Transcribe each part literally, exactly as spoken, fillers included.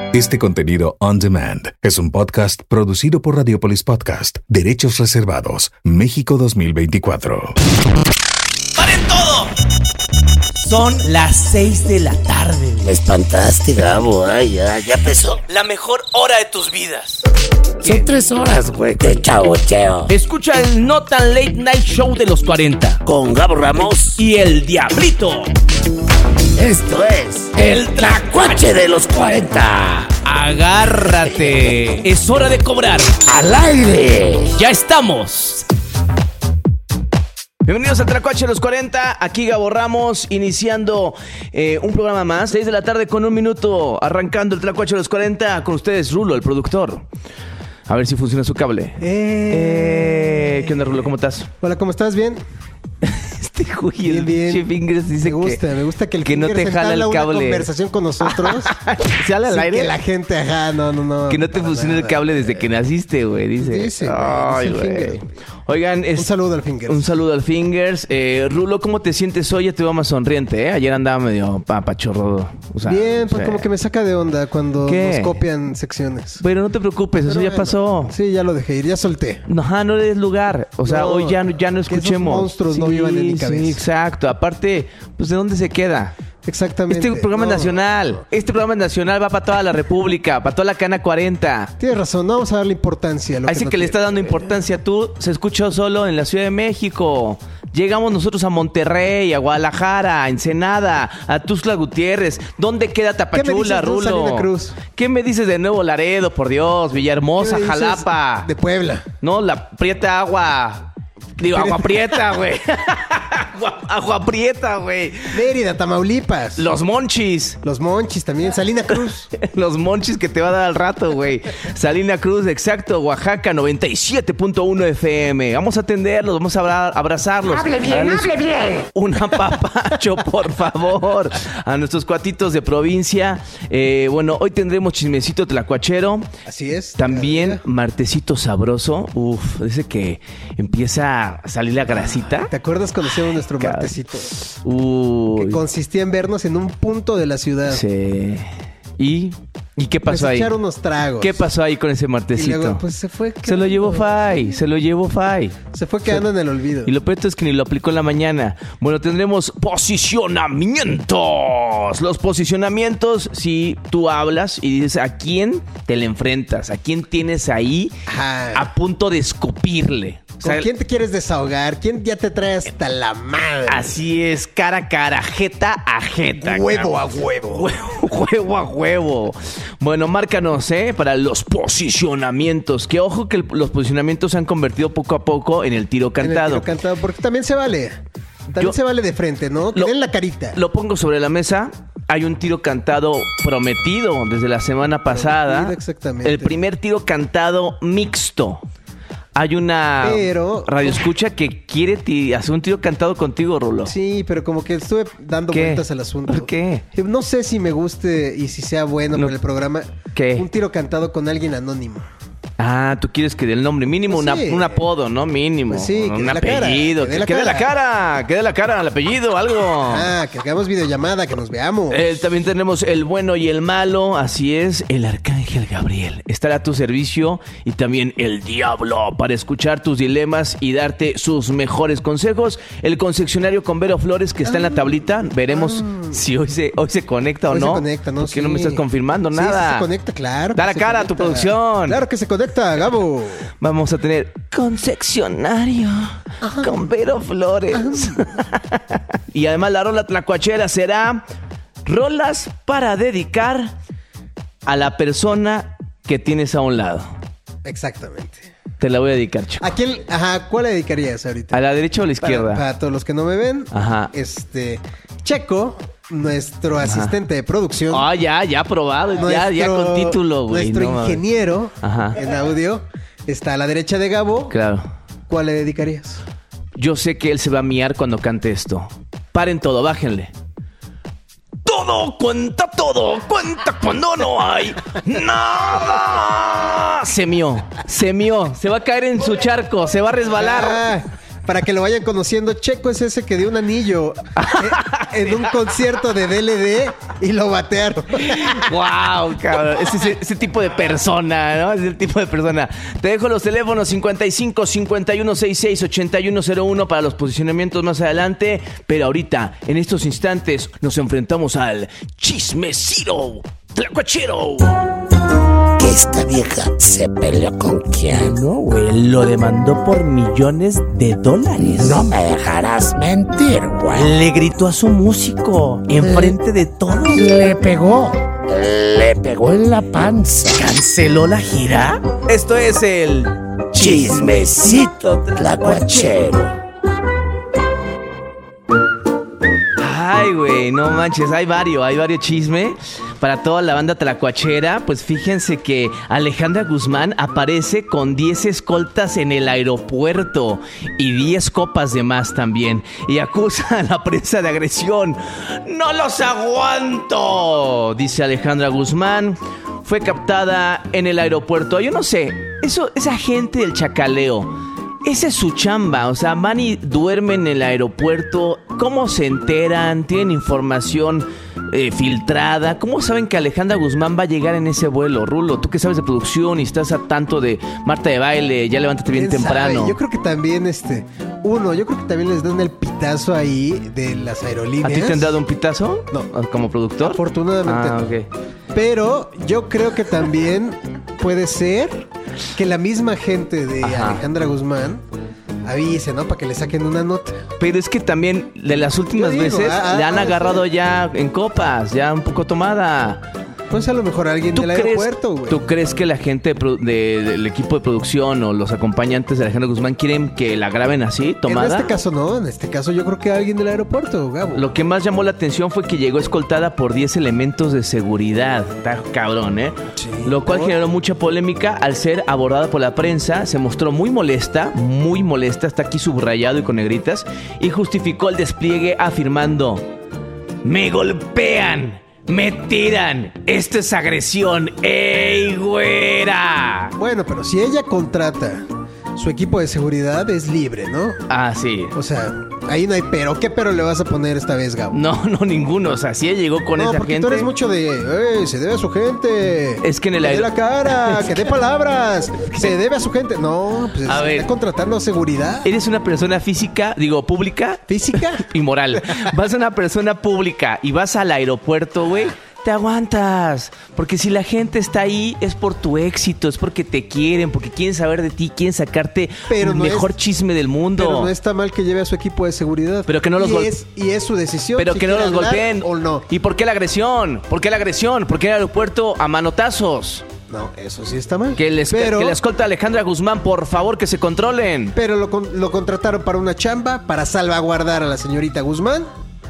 Este contenido on demand es un podcast producido por Radiopolis Podcast. Derechos reservados. México dos mil veinticuatro. ¡Paren todo! Son las seis de la tarde. Me espantaste, Gabo. Ay, ya, ya empezó. La mejor hora de tus vidas. Son tres horas, güey. De chaboteo. Escucha el No Tan Late Night Show de los cuarenta. Con Gabo Ramos y el Diablito. Esto es el Tlacuache de los cuarenta. Agárrate. Es hora de cobrar. ¡Al aire! ¡Ya estamos! Bienvenidos al Tlacuache de los cuarenta. Aquí Gabo Ramos, iniciando eh, un programa más. seis de la tarde con un minuto, arrancando el Tlacuache de los cuarenta. Con ustedes, Rulo, el productor. A ver si funciona su cable. Eh... Eh, ¿Qué onda, Rulo? ¿Cómo estás? Hola, ¿cómo estás? ¿Bien? Este güey, bien, el bien. Fingers dice me gusta, que, me gusta que el que no te Fingers jala el entabla cable. una conversación con nosotros. ¿Sale al sin aire? que la gente, ajá, no, no, no. Que no te funciona el cable desde que naciste, güey, dice. Dice, güey, Ay, es el güey. Fingers. Oigan, es, Un saludo al Fingers. Un saludo al Fingers. Eh, Rulo, ¿cómo te sientes hoy? Ya te veo más sonriente, ¿eh? Ayer andaba medio papachorro. O sea, Bien, pues o sea, como que me saca de onda cuando ¿qué? nos copian secciones. Pero no te preocupes, Pero eso ya bueno, pasó. Sí, ya lo dejé ir, ya solté. No, ajá, no le des lugar. O sea, No, hoy ya, ya no que esos escuchemos. monstruos no vivan en mi cabeza. Sí, exacto. Aparte, pues, ¿de dónde se queda? Exactamente. Este programa No, es nacional. no, no. Este programa es nacional, va para toda la República, para toda la Cana cuarenta. Tienes razón, no vamos a darle importancia a lo Así que, que, no le está tiene. dando importancia tú. Se escuchó solo en la Ciudad de México. Llegamos nosotros a Monterrey, a Guadalajara, a Ensenada, a Tuxtla Gutiérrez. ¿Dónde queda Tapachula, ¿Qué me dices de Rulo? Salina Cruz? ¿Qué me dices de Nuevo Laredo, por Dios? Villahermosa, ¿Qué me dices Jalapa. de Puebla? No, la Prieta Agua. Digo, Agua Prieta, güey. agua, agua Prieta, güey. Mérida, Tamaulipas. Los Monchis. Los Monchis también. Salina Cruz. Los Monchis que te va a dar al rato, güey. Salina Cruz, exacto. Oaxaca, noventa y siete punto uno F M. Vamos a atenderlos, vamos a abra- abrazarlos. ¡Hable bien, Darles hable bien! Un apapacho, por favor. A nuestros cuatitos de provincia. Eh, bueno, hoy tendremos chismecito tlacuachero. Así es. También martesito sabroso. Uf, dice que empieza a salir la grasita. ¿Te acuerdas cuando hicimos nuestro Car- martesito? Uy. Que consistía en vernos en un punto de la ciudad. Sí. ¿Y? ¿Y qué pasó Pues ahí? echar unos tragos. ¿Qué pasó ahí con ese Y martesito? luego, pues se fue Se lo llevó quedando- Fay, se lo llevó Fay. Se fue quedando en el olvido. Y lo peor es que ni lo aplicó en la mañana. Bueno, tendremos posicionamientos. Los posicionamientos, si tú hablas y dices a quién te le enfrentas, a quién tienes ahí Ajá. a punto de escupirle. O ¿Con sea, quién te quieres desahogar? ¿Quién ya te trae hasta la madre? así es, cara a cara, jeta a jeta. Huevo cabrón. a huevo. Huevo, huevo a huevo. Bueno, márcanos, ¿eh? Para los posicionamientos. Que ojo que el- los posicionamientos se han convertido poco a poco en el tiro En el cantado. tiro cantado, porque también se vale. También Yo- se vale de frente, ¿no? Que Lo- den la carita. Lo pongo sobre la mesa. Hay un tiro cantado prometido desde la semana pasada. Prometido, exactamente. El primer tiro cantado mixto. Hay una Pero- radioescucha que quiere ti- hacer un tiro cantado contigo, Rulo. Sí, pero como que estuve dando ¿Qué? vueltas al asunto. ¿Por qué? No sé si me guste y si sea bueno No. para el programa. ¿Qué? Un tiro cantado con alguien anónimo. Ah, tú quieres que dé el nombre mínimo, Pues una- sí. un apodo, ¿no? Mínimo. Pues sí, que un dé la cara, apellido. que dé la que dé la cara. cara. Que dé la cara al apellido, algo. Ah, que hagamos videollamada, que nos veamos. Eh, también tenemos el bueno y el malo, así es, el Arcángel Gabriel. Estará a tu servicio y también el Diablo para escuchar tus dilemas y darte sus mejores consejos. El concesionario con Vero Flores que está en la tablita. Veremos si hoy se, hoy se conecta o Hoy no. se conecta, ¿no? ¿Por qué no Sí. me estás confirmando Sí, nada? sí se conecta, claro. Da que la se cara a tu conecta. producción. Claro que se conecta, Gabo. Vamos a tener concesionario con Vero Flores. Y además la rola tlacuachera será rolas para dedicar a la persona que tienes a un lado. Exactamente. Te la voy a dedicar, chico. ¿A quién, ajá, cuál le dedicarías ahorita? ¿A la derecha o a la Para, izquierda? para todos los que no me ven, Ajá. este, Checo, nuestro asistente de producción, Ah, ya, ya aprobado. Ya, ya nuestro- con título, güey. Nuestro no mames. ingeniero Ajá. en audio, está a la derecha de Gabo. Claro. ¿Cuál le dedicarías? Yo sé que él se va a miar cuando cante esto. Paren todo, bájenle. Todo, cuenta todo, cuenta cuando no hay nada. Se mió, se mió, se va a caer en su charco, se va a resbalar. Ah, para que lo vayan conociendo, Checo es ese que dio un anillo en, en un concierto de D L D y lo batearon. Wow, cabrón. Es ese, ese tipo de persona, ¿no? Es el tipo de persona. Te dejo los teléfonos cincuenta y cinco, cincuenta y uno sesenta y seis, ochenta y uno cero uno para los posicionamientos más adelante. Pero ahorita, en estos instantes, nos enfrentamos al chismecito tlacuachero. Que esta vieja se peleó con Keanu, güey, lo demandó por millones de dólares. No me dejarás mentir, güey. Le gritó a su músico enfrente de todos. Le pegó. Le pegó en la panza. ¿Canceló la gira? Esto es el Chismecito Tlacuachero. Ay, güey, no manches, hay varios, hay varios chismes para toda la banda tlacuachera. Pues fíjense que Alejandra Guzmán aparece con diez escoltas en el aeropuerto y diez copas de más también. Y acusa a la prensa de agresión. ¡No los aguanto!, dice Alejandra Guzmán. Fue captada en el aeropuerto. Yo no sé, eso, esa gente del chacaleo, esa es su chamba, o sea, van y duermen en el aeropuerto. ¿Cómo se enteran? ¿Tienen información eh, filtrada? ¿Cómo saben que Alejandra Guzmán va a llegar en ese vuelo? Rulo, tú que sabes de producción y estás a tanto de Marta de Baile, ya levántate bien temprano. Sabe? Yo creo que también, este, uno, yo creo que también les dan el pitazo ahí de las aerolíneas. ¿A ti te han dado un pitazo? No. ¿Como productor? Afortunadamente ah, no. Okay. Pero yo creo que también puede ser que la misma gente de Ajá. Alejandra Guzmán avise, ¿no? Para que le saquen una nota. Pero es que también de las últimas Yo digo, veces ah, le han ah, agarrado sí. ya en copas, ya un poco tomada. Pues a lo mejor alguien ¿Tú del crees, aeropuerto, güey. ¿Tú crees que la gente de, de, del equipo de producción o los acompañantes de Alejandra Guzmán quieren que la graben así, tomada? En este caso no, en este caso yo creo que alguien del aeropuerto, Gabo. Lo que más llamó la atención fue que llegó escoltada por diez elementos de seguridad. Está cabrón, ¿eh? Sí, Lo cual por... generó mucha polémica al ser abordada por la prensa. Se mostró muy molesta, muy molesta, está aquí subrayado y con negritas, y justificó el despliegue afirmando: ¡me golpean! ¡Me tiran! ¡Esto es agresión! ¡Ey, güera! Bueno, pero si ella contrata su equipo de seguridad, es libre, ¿no? Ah, sí. O sea, ahí no hay pero. ¿Qué pero le vas a poner esta vez, Gabo? No, no, ninguno. O sea, si ella llegó con no, esa porque gente... tú eres mucho de, ¡ey, se debe a su gente! Es que en el que aire- dé la cara, que dé palabras, se debe a su gente. No, pues A ver. está contratando seguridad. Eres una persona física, digo, pública... ¿Física? y moral. Vas a una persona pública y vas al aeropuerto, güey, te aguantas. Porque si la gente está ahí es por tu éxito, es porque te quieren, porque quieren saber de ti, quieren sacarte Pero el no mejor es- chisme del mundo. Pero no está mal que lleve a su equipo de seguridad. Pero que no los y gol- es, y es su decisión. Pero si que no quiere los hablar golpeen. o no. ¿Y por qué la agresión? ¿Por qué la agresión? ¿Por qué en el aeropuerto a manotazos? No, eso sí está mal. Que les pero, que la escolta Alejandra Guzmán, por favor, que se controlen. pero lo, con- lo contrataron para una chamba, para salvaguardar a la señorita Guzmán.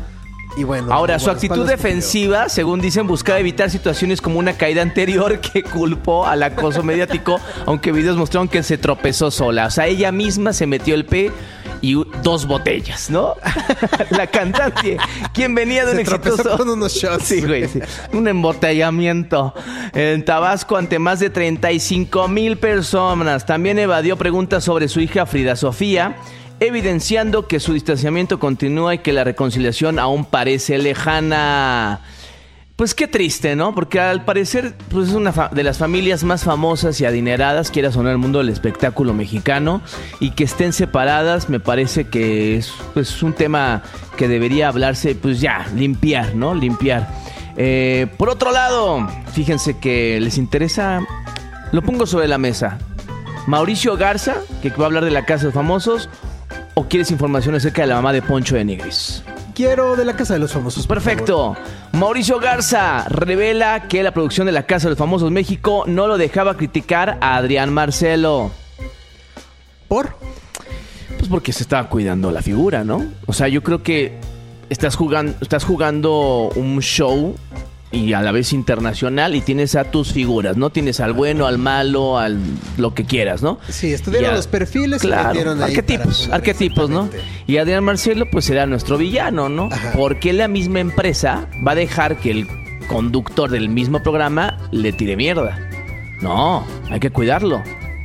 Y bueno. Ahora, su bueno, actitud espaldas que defensiva, según dicen, buscaba evitar situaciones como una caída anterior que culpó al acoso mediático, aunque videos mostraron que se tropezó sola. O sea, ella misma se metió el pie y u- dos botellas, ¿no? La cantante, quien venía de un Se tropezó exitoso... con unos shots. Sí, güey, sí. Un embotellamiento en Tabasco ante más de treinta y cinco mil personas. También evadió preguntas sobre su hija Frida Sofía, evidenciando que su distanciamiento continúa y que la reconciliación aún parece lejana. Pues qué triste, ¿no? Porque al parecer pues es una fa- de las familias más famosas y adineradas, quieras o no, en el mundo del espectáculo mexicano, y que estén separadas me parece que es pues un tema que debería hablarse, pues ya, limpiar, ¿no? Limpiar. Eh, por otro lado, fíjense que les interesa, lo pongo sobre la mesa, Mauricio Garza, que va a hablar de la Casa de Famosos, ¿o quieres información acerca de la mamá de Poncho de Nigris? Quiero de la Casa de los Famosos. por Perfecto. Mauricio Garza revela que la producción de la Casa de los Famosos México no lo dejaba criticar a Adrián Marcelo. favor. ¿Por? Pues porque se estaba cuidando la figura, ¿no? O sea, yo creo que estás jugando, estás jugando un show y a la vez internacional y tienes a tus figuras, ¿no? Tienes al bueno, al malo, al lo que quieras, ¿no? Sí, estudiaron Ya. los perfiles y Claro, metieron ahí arquetipos, para- arquetipos, ¿no? Exactamente. Y Adrián Marcelo, pues será nuestro villano, ¿no? Ajá. ¿Por qué la misma empresa va a dejar que el conductor del mismo programa le tire mierda? No, hay que cuidarlo.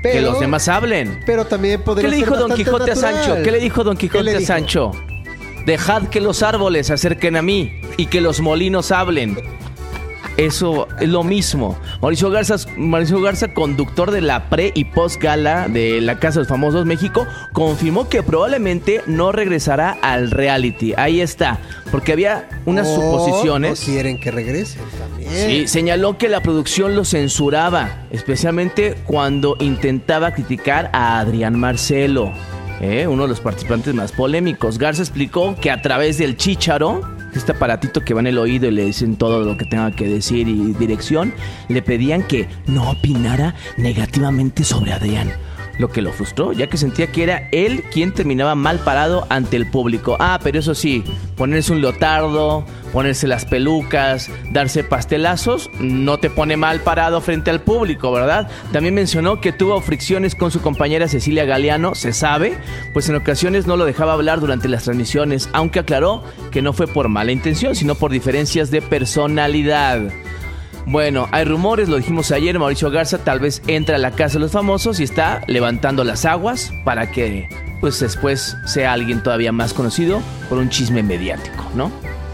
que los demás hablen. Pero también podría ¿Qué le dijo ser Don Quijote natural. a Sancho? ¿Qué le dijo Don Quijote le a dijo? Sancho? Dejad que los árboles se acerquen a mí y que los molinos hablen. Eso es lo mismo. Mauricio Garza, Mauricio Garza, conductor de la pre y post gala de la Casa de los Famosos México, confirmó que probablemente no regresará al reality. Ahí está, porque había unas Oh, suposiciones. No quieren que regresen también. Sí, señaló que la producción lo censuraba, especialmente cuando intentaba criticar a Adrián Marcelo, ¿eh? uno de los participantes más polémicos. Garza explicó que a través del chícharo, este aparatito que va en el oído y le dicen todo lo que tenga que decir y dirección, le pedían que no opinara negativamente sobre Adrián, lo que lo frustró, ya que sentía que era él quien terminaba mal parado ante el público. Ah, pero eso sí, ponerse un leotardo, ponerse las pelucas, darse pastelazos, no te pone mal parado frente al público, ¿verdad? También mencionó que tuvo fricciones con su compañera Cecilia Galeano, se sabe, pues en ocasiones no lo dejaba hablar durante las transmisiones, aunque aclaró que no fue por mala intención, sino por diferencias de personalidad. Bueno, hay rumores, lo dijimos ayer, Mauricio Garza tal vez entra a la Casa de los Famosos y está levantando las aguas para que pues después sea alguien todavía más conocido por un chisme mediático, ¿no?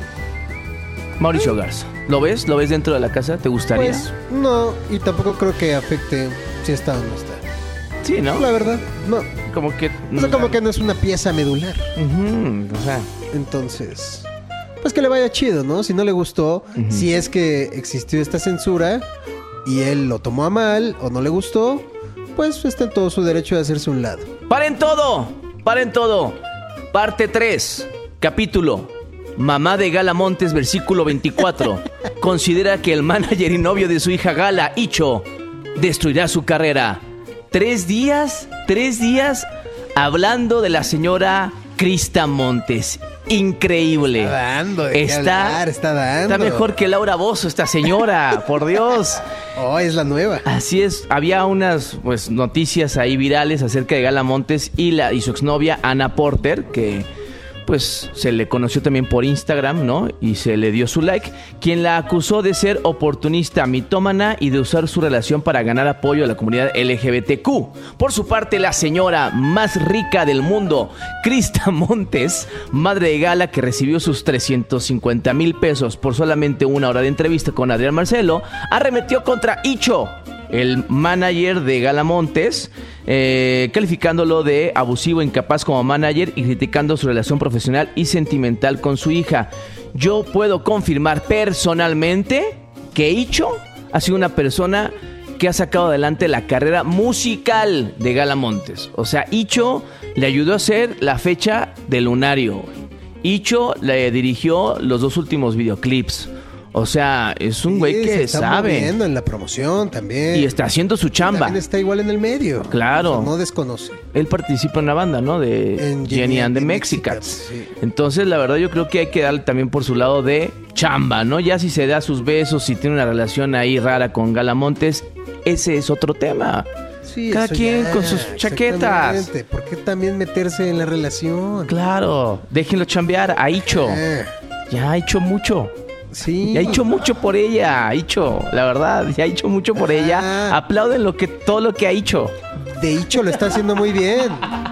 Mauricio Garza, ¿lo ves? ¿Lo ves dentro de la casa? ¿Te gustaría? Pues no, y tampoco creo que afecte si está o no está. Sí, ¿no? La verdad, no. Como que... O sea, como que no es una pieza medular. Uh-huh, o sea... Entonces, pues que le vaya chido, ¿no? Si no le gustó, uh-huh. si es que existió esta censura y él lo tomó a mal o no le gustó, pues está en todo su derecho de hacerse un lado. ¡Paren todo! ¡Paren todo! Parte tres, capítulo Mamá de Gala Montes, versículo veinticuatro. Considera que el manager y novio de su hija Gala, Icho, destruirá su carrera. Tres días, tres días hablando de la señora Krista Montes. Increíble. Está dando, de está, qué hablar, está dando. Está mejor que Laura Bozzo, esta señora, por Dios. Oh, es la nueva. Así es, había unas pues noticias ahí virales acerca de Gala Montes y, la, y su exnovia Ana Porter, que pues se le conoció también por Instagram, ¿no? Y se le dio su like, quien la acusó de ser oportunista, mitómana y de usar su relación para ganar apoyo a la comunidad L G B T Q. Por su parte, la señora más rica del mundo, Krista Montes, madre de Gala, que recibió sus trescientos cincuenta mil pesos por solamente una hora de entrevista con Adrián Marcelo, arremetió contra Icho, el manager de Gala Montes, eh, calificándolo de abusivo, incapaz como manager y criticando su relación profesional y sentimental con su hija. Yo puedo confirmar personalmente que Icho ha sido una persona que ha sacado adelante la carrera musical de Gala Montes. O sea, Icho le ayudó a hacer la fecha del lunario. Icho le dirigió los dos últimos videoclips. O sea, es un güey sí, que se está sabe. moviendo en la promoción también. Y está haciendo su chamba. También está igual en el medio. Claro. O sea, no desconoce. Él participa en una banda, ¿no? De En Jenny and the Mexicats. Sí. Entonces, la verdad, yo creo que hay que darle también por su lado de chamba, ¿no? Ya si se da sus besos, si tiene una relación ahí rara con Gala Montes, ese es otro tema. Sí, Cada eso quien ya, con sus chaquetas. exactamente. ¿Por qué también meterse en la relación? Claro, déjenlo chambear. Ha hecho. Eh, Ya ha hecho mucho. sí. Ya ha hecho mucho por ella, ha hecho, la verdad, ya ha hecho mucho por Ajá. ella. Aplauden lo que, todo lo que ha hecho. De hecho, lo está haciendo muy bien.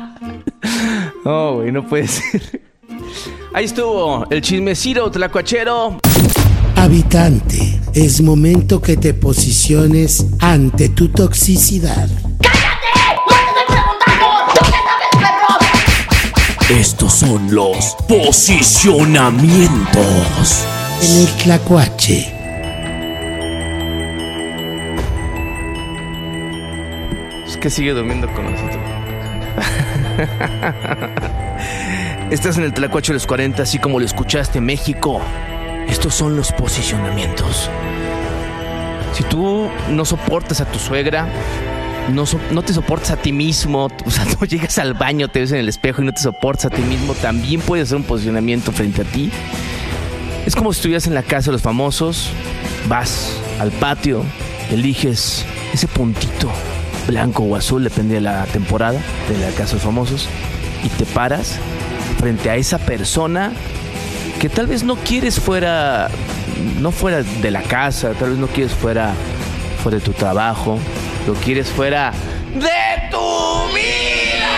No, güey, no puede ser. Ahí estuvo el chismecito tlacuachero. Habitante, es momento que te posiciones ante tu toxicidad. Estos son los posicionamientos en el Tlacuache. Es que sigue durmiendo con nosotros. Estás en el Tlacuache de los cuarenta, así como lo escuchaste, México. Estos son los posicionamientos. Si tú no soportas a tu suegra, No, so, no te soportas a ti mismo, o sea, no llegas al baño, te ves en el espejo y no te soportas a ti mismo, también puedes hacer un posicionamiento frente a ti. Es como si estuvieras en la casa de los famosos, vas al patio, eliges ese puntito blanco o azul, depende de la temporada de la casa de los famosos, y te paras frente a esa persona que tal vez no quieres fuera, no fuera de la casa, tal vez no quieres fuera, fuera de tu trabajo, lo quieres fuera de tu vida.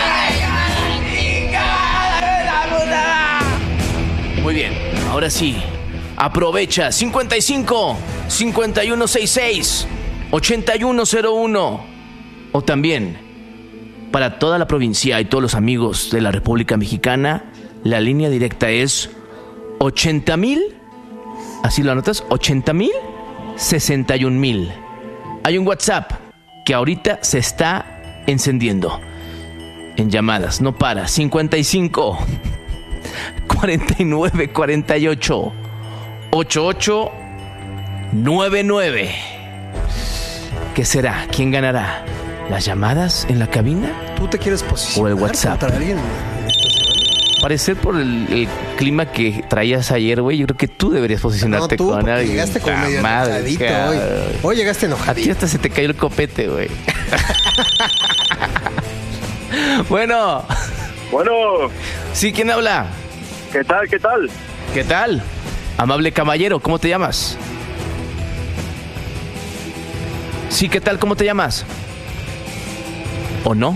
Muy bien, ahora sí. Aprovecha cincuenta y cinco, cincuenta y uno sesenta y seis, ochenta y uno cero uno. O también, para toda la provincia y todos los amigos de la República Mexicana, la línea directa es ochenta mil. ¿Así lo anotas? ochenta mil, sesenta y un mil. Hay un WhatsApp que ahorita se está encendiendo en llamadas, no para. cincuenta y cinco, cuarenta y nueve, cuarenta y ocho, ochenta y ocho noventa y nueve. ¿Qué será? ¿Quién ganará? ¿Las llamadas en la cabina? ¿Tú te quieres posicionar ¿O el WhatsApp? contra alguien en esta semana? Parecer por el, el clima que traías ayer, güey, yo creo que tú deberías posicionarte No, tú, con porque alguien. llegaste como ¡Ta medio madre, enojadito cabrón! hoy. Hoy llegaste A ti enojadito. hasta se te cayó el copete, güey. Bueno, Bueno, sí, ¿quién habla? ¿qué tal? ¿Qué tal? ¿Qué tal? Amable caballero, ¿cómo te llamas? Sí, ¿qué tal? ¿Cómo te llamas? ¿O no?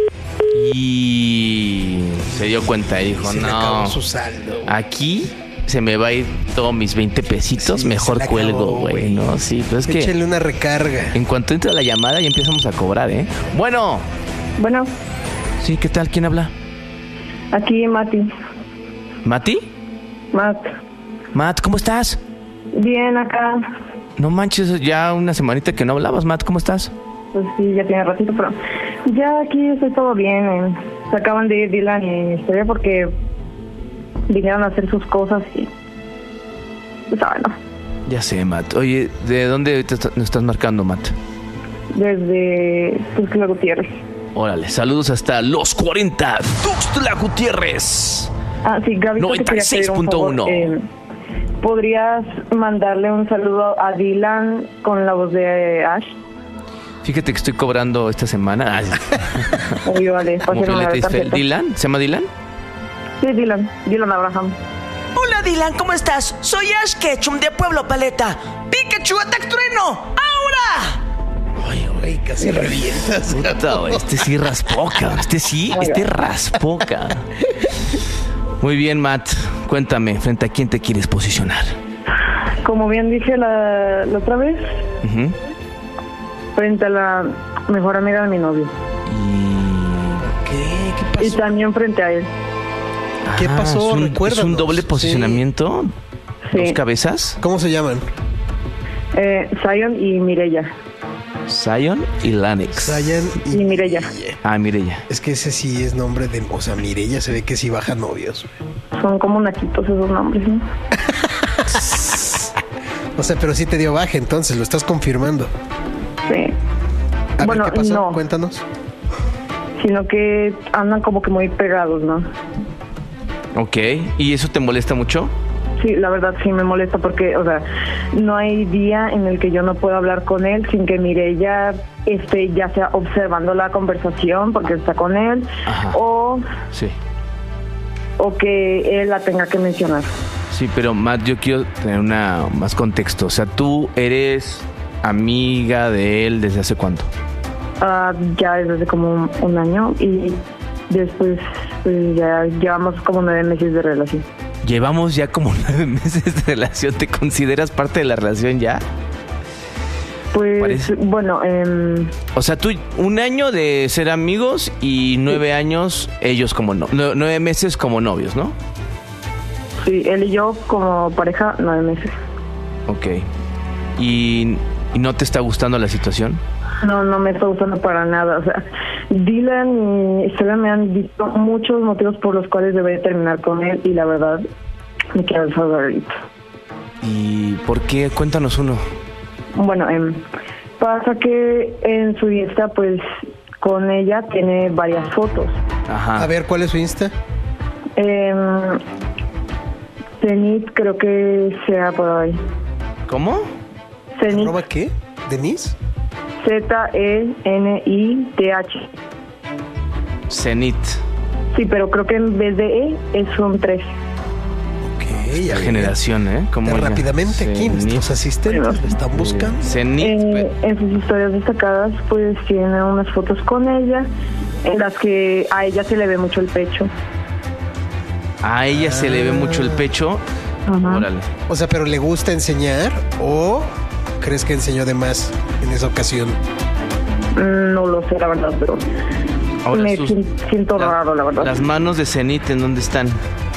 Y se dio cuenta y dijo, Se le no, acabó su saldo. aquí se me va a ir todos mis veinte pesitos, Sí, mejor se le cuelgo, acabó, güey. güey. No, sí, pero es que Échenle una recarga. en cuanto entra la llamada ya empezamos a cobrar, ¿eh? Bueno, Bueno, sí, ¿qué tal? ¿Quién habla? aquí Mati. ¿Mati? Matt. Matt, ¿cómo estás? Bien, acá. No manches, ya una semanita que no hablabas, Matt, ¿cómo estás? Pues sí, ya tiene ratito, pero ya aquí estoy todo bien. eh. Se acaban de ir Dylan y Historia porque vinieron a hacer sus cosas y... Pues bueno, Ya sé, Matt. Oye, ¿de dónde te est- nos estás marcando, Matt? desde Tuxtla Gutiérrez. Órale, saludos hasta los cuarenta, Tuxtla Gutiérrez. Ah, sí, Gaby, te noventa y quería seis pedir un punto favor. uno. Eh, ¿Podrías mandarle un saludo a Dylan con la voz de Ash? Fíjate que estoy cobrando esta semana. Ah, Oye, vale, como pásame la Filete Isfel. tarjeta. ¿Dylan? ¿Se llama Dylan? Sí, Dylan. Dylan Abraham. Hola Dylan, ¿cómo estás? Soy Ash Ketchum de Pueblo Paleta. ¡Pikachu, ataque trueno! ¡Ahora! Ay, güey, casi revientas. Puta, güey, este sí raspoca. Este sí, este raspoca. Muy bien, Matt. Cuéntame, ¿frente a quién te quieres posicionar? Como bien dije la, la otra vez, Ujú. frente a la mejor amiga de mi novio. Y... ¿Qué? ¿Qué Y pasó? también frente a él. ¿Qué Ah, pasó? ¿Es un, Recuérdanos. ¿Es un doble Sí. posicionamiento? Sí. ¿Dos cabezas? ¿Cómo se llaman? Eh, Zion y Mireya. Zion y Lanix. Zayan y... Y Mireya. Ah, Mireya. Es que ese sí es nombre de... O sea, Mireya se ve que sí baja novios. Son como naquitos esos nombres, ¿no? O sea, pero sí te dio baja, entonces lo estás confirmando. Sí. A ver, Bueno, ¿qué pasó? no. Cuéntanos. Sino que andan como que muy pegados, ¿no? Ok. ¿Y eso te molesta mucho? Sí, la verdad sí me molesta porque, o sea, no hay día en el que yo no pueda hablar con él sin que Mireya esté ya sea observando la conversación porque está con él Ajá. o, Sí. o que él la tenga que mencionar. Sí, pero Matt, yo quiero tener una más contexto. O sea, tú eres amiga de él desde hace cuánto? Ah, ya desde hace como un, un año y después pues, ya llevamos como nueve meses de relación. Llevamos ya como nueve meses de relación. ¿Te consideras parte de la relación ya? Pues Parece- bueno, eh, O sea, tú un año de ser amigos y nueve años ellos como no, nue- nueve meses como novios, ¿no? sí, él y yo como pareja nueve meses. Ok. ¿Y, y no te está gustando la situación? No, no me está gustando para nada. O sea, Dylan y Estela me han visto muchos motivos por los cuales debería terminar con él y la verdad me quiero salvar ahorita. ¿Y por qué? Cuéntanos uno. Bueno, em, pasa que en su Insta, pues, con ella tiene varias fotos. Ajá. A ver, ¿cuál es su Insta? Eh, Zenith creo que sea por ahí. ¿Cómo? Zenith, ¿Arroba qué? ¿Denise? Z E N I T H. Zenith. Sí, pero creo que en vez de E es un tres. Ok. Esta generación, ¿eh? Como ya rápidamente, aquí nuestros asistentes le están buscando. Zenit. Eh, en sus historias destacadas, pues tiene unas fotos con ella, en las que a ella se le ve mucho el pecho. A ella se le ve mucho el pecho. Ajá. Órale. O sea, ¿pero le gusta enseñar o crees que enseñó de más en esa ocasión? No lo sé, la verdad, pero Ahora, me sus- si- siento la- raro, la verdad. Las manos de Zenit, ¿en dónde están?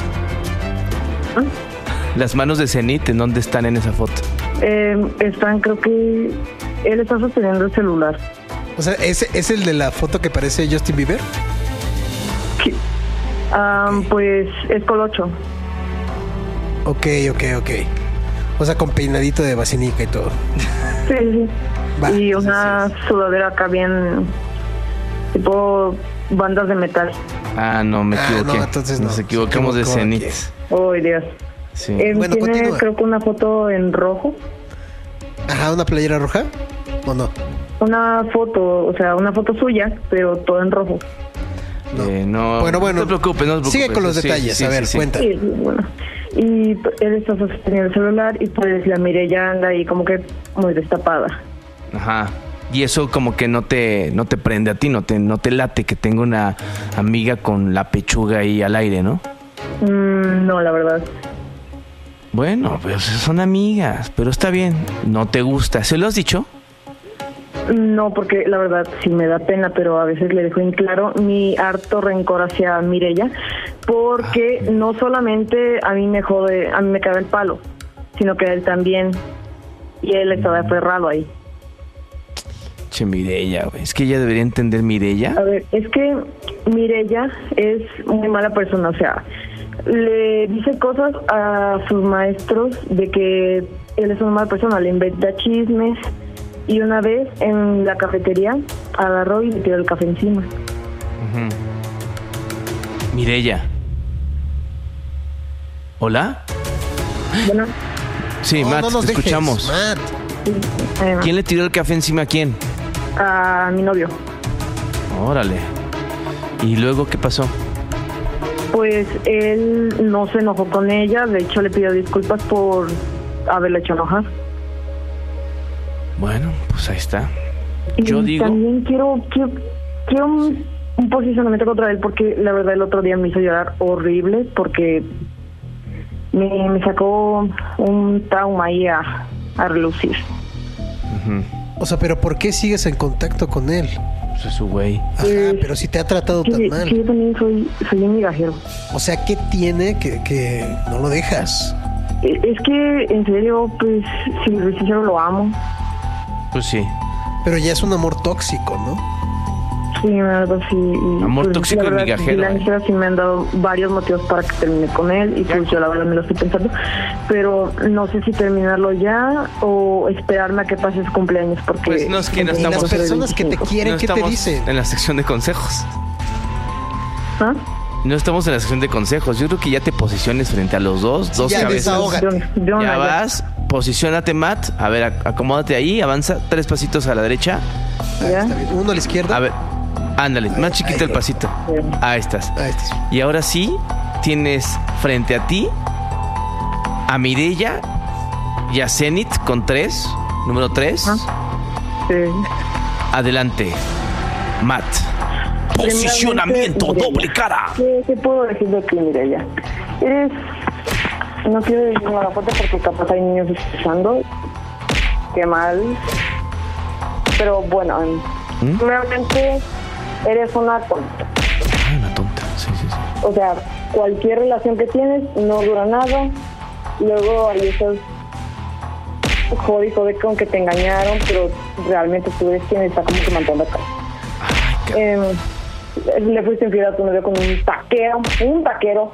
Las manos de Zenit, ¿en dónde están en esa foto? Eh, están, creo que él está sosteniendo el celular. O sea, ¿es, es el de la foto que parece Justin Bieber? Sí. Ah, pues es colocho. Ok, ok, ok. O sea, con peinadito de vacinica y todo. Sí, sí. Va, y sí, una sudadera acá bien tipo bandas de metal. Ah, no, me Ah, equivoqué. no, entonces no. Nos equivocamos Se de equivocó Zenit. aquí. Oh, Dios. Sí. Eh, Bueno, tiene, continúa. creo que una foto en rojo. Ajá, ¿una playera roja? ¿O no? Una foto, o sea, una foto suya, pero todo en rojo. Eh, no, Bueno, bueno. no te preocupes, no te preocupes. Sigue con los Sí, detalles. sí, a ver, sí, sí. cuenta. Sí, sí, bueno. Y p- él está sosteniendo el celular y pues la miré ya anda ahí como que muy destapada. Ajá. Y eso como que no te, no te prende a ti, no te, no te late que tenga una amiga con la pechuga ahí al aire, ¿no? Mm, no, la verdad. Bueno, pues son amigas, pero está bien. No te gusta. ¿Se lo has dicho? No, porque la verdad sí me da pena, pero a veces le dejo en claro mi harto rencor hacia Mireya, porque Ah, no solamente a mí me jode, a mí me caga el palo, sino que a él también, y él estaba aferrado ahí. Che, Mireya, güey. Es que ella debería entender Mireya. A ver, es que Mireya es muy mala persona, o sea, le dice cosas a sus maestros de que él es una mala persona, le inventa chismes, y una vez en la cafetería agarró y le tiró el café encima. Ujú. Mireya. ¿Hola? Bueno, Sí, No, Matt, no nos te dejes, escuchamos. Matt. eh, ¿Quién le tiró el café encima a quién? a mi novio. Órale. ¿Y luego qué pasó? Pues él no se enojó con ella, de hecho le pidió disculpas por haberle hecho enojar. Bueno, pues ahí está. Y Yo digo... también quiero, quiero, quiero un, un posicionamiento contra él porque la verdad el otro día me hizo llorar horrible porque me, me sacó un trauma ahí a, a relucir. Ujú. O sea, ¿pero por qué sigues en contacto con él? Pues es su güey. Ajá, Eh, pero si te ha tratado Que, tan que mal. yo también soy, soy un migajero. O sea, ¿qué tiene que, que no lo dejas? Eh, Es que en serio, pues si lo sincero lo amo. Pues sí. Pero ya es un amor tóxico, ¿no? Sí, la verdad sí. y, Amor pues, tóxico la y verdad, migajero, La eh. neta sí me han dado varios motivos para que termine con él y pues yo la verdad me lo estoy pensando. Pero no sé si terminarlo ya o esperarme a que pase su cumpleaños porque... Pues no, es que no Y estamos- las personas que te veinticinco. quieren, No ¿qué te estamos dicen? en la sección de consejos. ¿Ah? No estamos en la sección de consejos. Yo creo que ya te posiciones frente a los dos. Dos ya, cabezas. desahógate. Yo- yo Ya no, vas, posiciónate, Matt. A ver, ac- acomódate ahí, avanza tres pasitos a la derecha. Ah, ¿Ya? está bien. Uno a la izquierda. A ver, ándale, más chiquito el pasito. Ahí estás. Ah, este sí. Y ahora sí, tienes frente a ti a Mireya y a Zenit con tres, número tres. Sí. Adelante, Matt. Posicionamiento, Primeramente, doble cara. ¿Qué, qué puedo decir de ti, Mireya? Eres... No quiero decir mala foto porque capaz hay niños escuchando. Qué mal. Pero bueno, ¿Mm? primeramente eres una tonta. Ay, una tonta. Sí, sí, sí. O sea, cualquier relación que tienes no dura nada. Luego ahí estás jode y jode con que te engañaron, pero realmente tú eres quien está como que matando acá. Eh, le fuiste infiel a tu novio con un taquero, un taquero.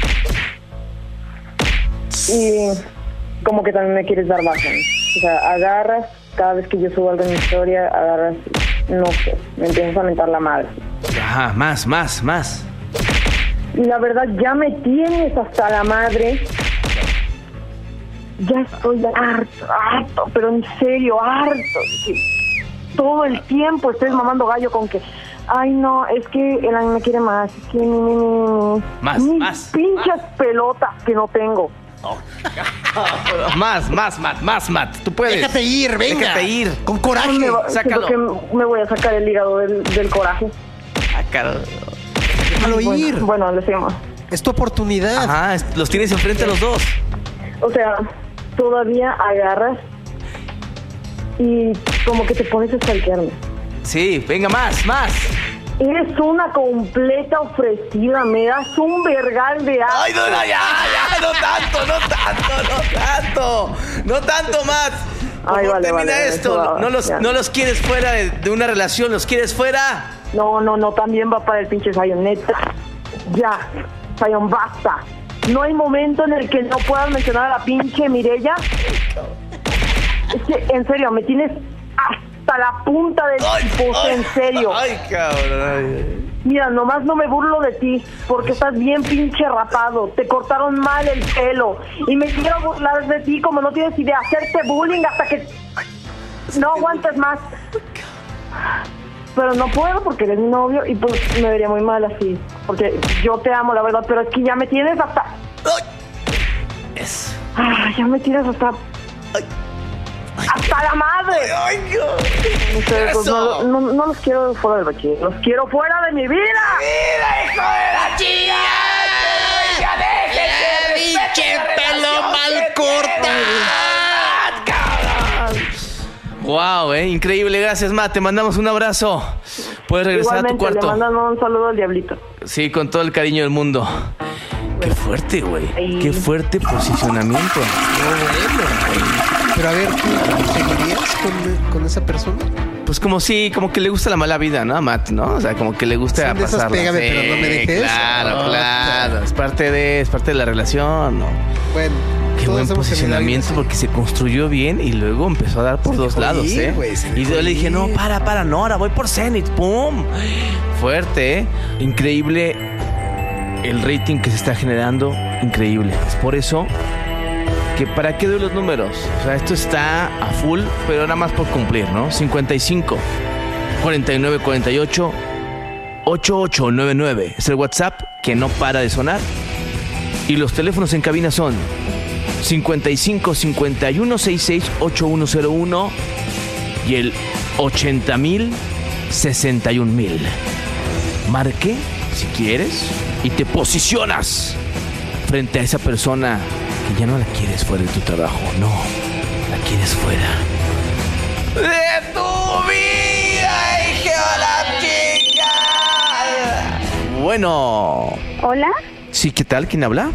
Y como que también me quieres dar bajón. O sea, agarras, cada vez que yo subo algo en mi historia, agarras, no sé, me empiezas a mentar la madre. Ajá, más, más, más. Y la verdad, ya me tienes hasta la madre. Ya estoy harto, harto, pero en serio, harto. Sí. Todo el tiempo estés mamando gallo con que, ay no, es que él a mí me quiere más, es que mi, mi, mi, mi, Más, mis más, pinches pelotas que no tengo. Más, más, Matt, más, Matt. Tú puedes. Déjate ir, venga. Déjate ir. Con coraje. Me va- Sácalo. siento que me voy a sacar el hígado del, del coraje. Sácalo. Déjalo ir. Bueno, bueno, le seguimos. Es tu oportunidad. Ajá, es- los tienes enfrente a los dos. O sea, todavía agarras y como que te pones a stalkearme. Sí, venga, más, más. Eres una completa ofrecida, me das un vergal de agua. Ay, no, no, ya, ya, no tanto, no tanto, no tanto. No tanto, Matt. Por Ay, favor, vale, termina vale, esto. eso va, no, los, ya. no los quieres fuera de, de una relación, los quieres fuera. No, no, no, también va para el pinche Zion, neta. Ya, Zion, basta. No hay momento en el que no puedas mencionar a la pinche Mireya. Es que, en serio, me tienes hasta la punta del tipo, en serio. Ay, cabrón. Mira, nomás no me burlo de ti, porque estás bien pinche rapado. Te cortaron mal el pelo. Y me quiero burlar de ti como no tienes idea. Hacerte bullying hasta que no aguantes más. Pero no puedo porque eres mi novio y pues me vería muy mal así. Porque yo te amo, la verdad, pero es que ya me tienes hasta... Eso. Ah, ya me tienes hasta... ¡Hasta la madre! Ay, no. Ustedes, pues, Eso. no, no, no los quiero fuera del bachiller, los quiero fuera de mi vida. ¡Mira, hijo de la chica! ¡Ya déjese! ¡Pinche pelo mal cortado! Wow, eh, increíble, gracias, Matt. Te mandamos un abrazo. Puedes regresar Igualmente, a tu cuarto. le mandan un saludo al diablito. Sí, con todo el cariño del mundo. Qué fuerte, güey. Ay. Qué fuerte posicionamiento. Pero a ver, ¿tú seguirías con, con esa persona? Pues como sí, como que le gusta la mala vida, ¿no? A Matt, ¿no? O sea, como que le gusta Son de esas pasarla. pégame, pero no me dejes. Claro, Oh, claro. Es parte de, es parte de la relación, ¿no? Bueno, Qué todos buen hemos tenido posicionamiento alguien porque se construyó bien y luego empezó a dar por Se dos dejó lados, ir, ¿eh? güey, se y dejó yo le dije, ir. no, para, para, no, ahora voy por Zenith, ¡pum! Fuerte, ¿eh? Increíble el rating que se está generando, increíble. Es por eso que para qué doy los números. O sea, esto está a full, pero nada más por cumplir, ¿no? cincuenta y cinco, cuarenta y nueve, cuarenta y ocho, ochenta y ocho noventa y nueve. Es el WhatsApp que no para de sonar. Y los teléfonos en cabina son cincuenta y cinco, cincuenta y uno, sesenta y seis, ochenta y uno cero uno y el ochenta mil, sesenta y un mil. Marque si quieres y te posicionas frente a esa persona que ya no la quieres fuera de tu trabajo. No, la quieres fuera de tu vida, hijo de la chica. Bueno, Hola, sí, ¿qué tal? ¿Quién habla?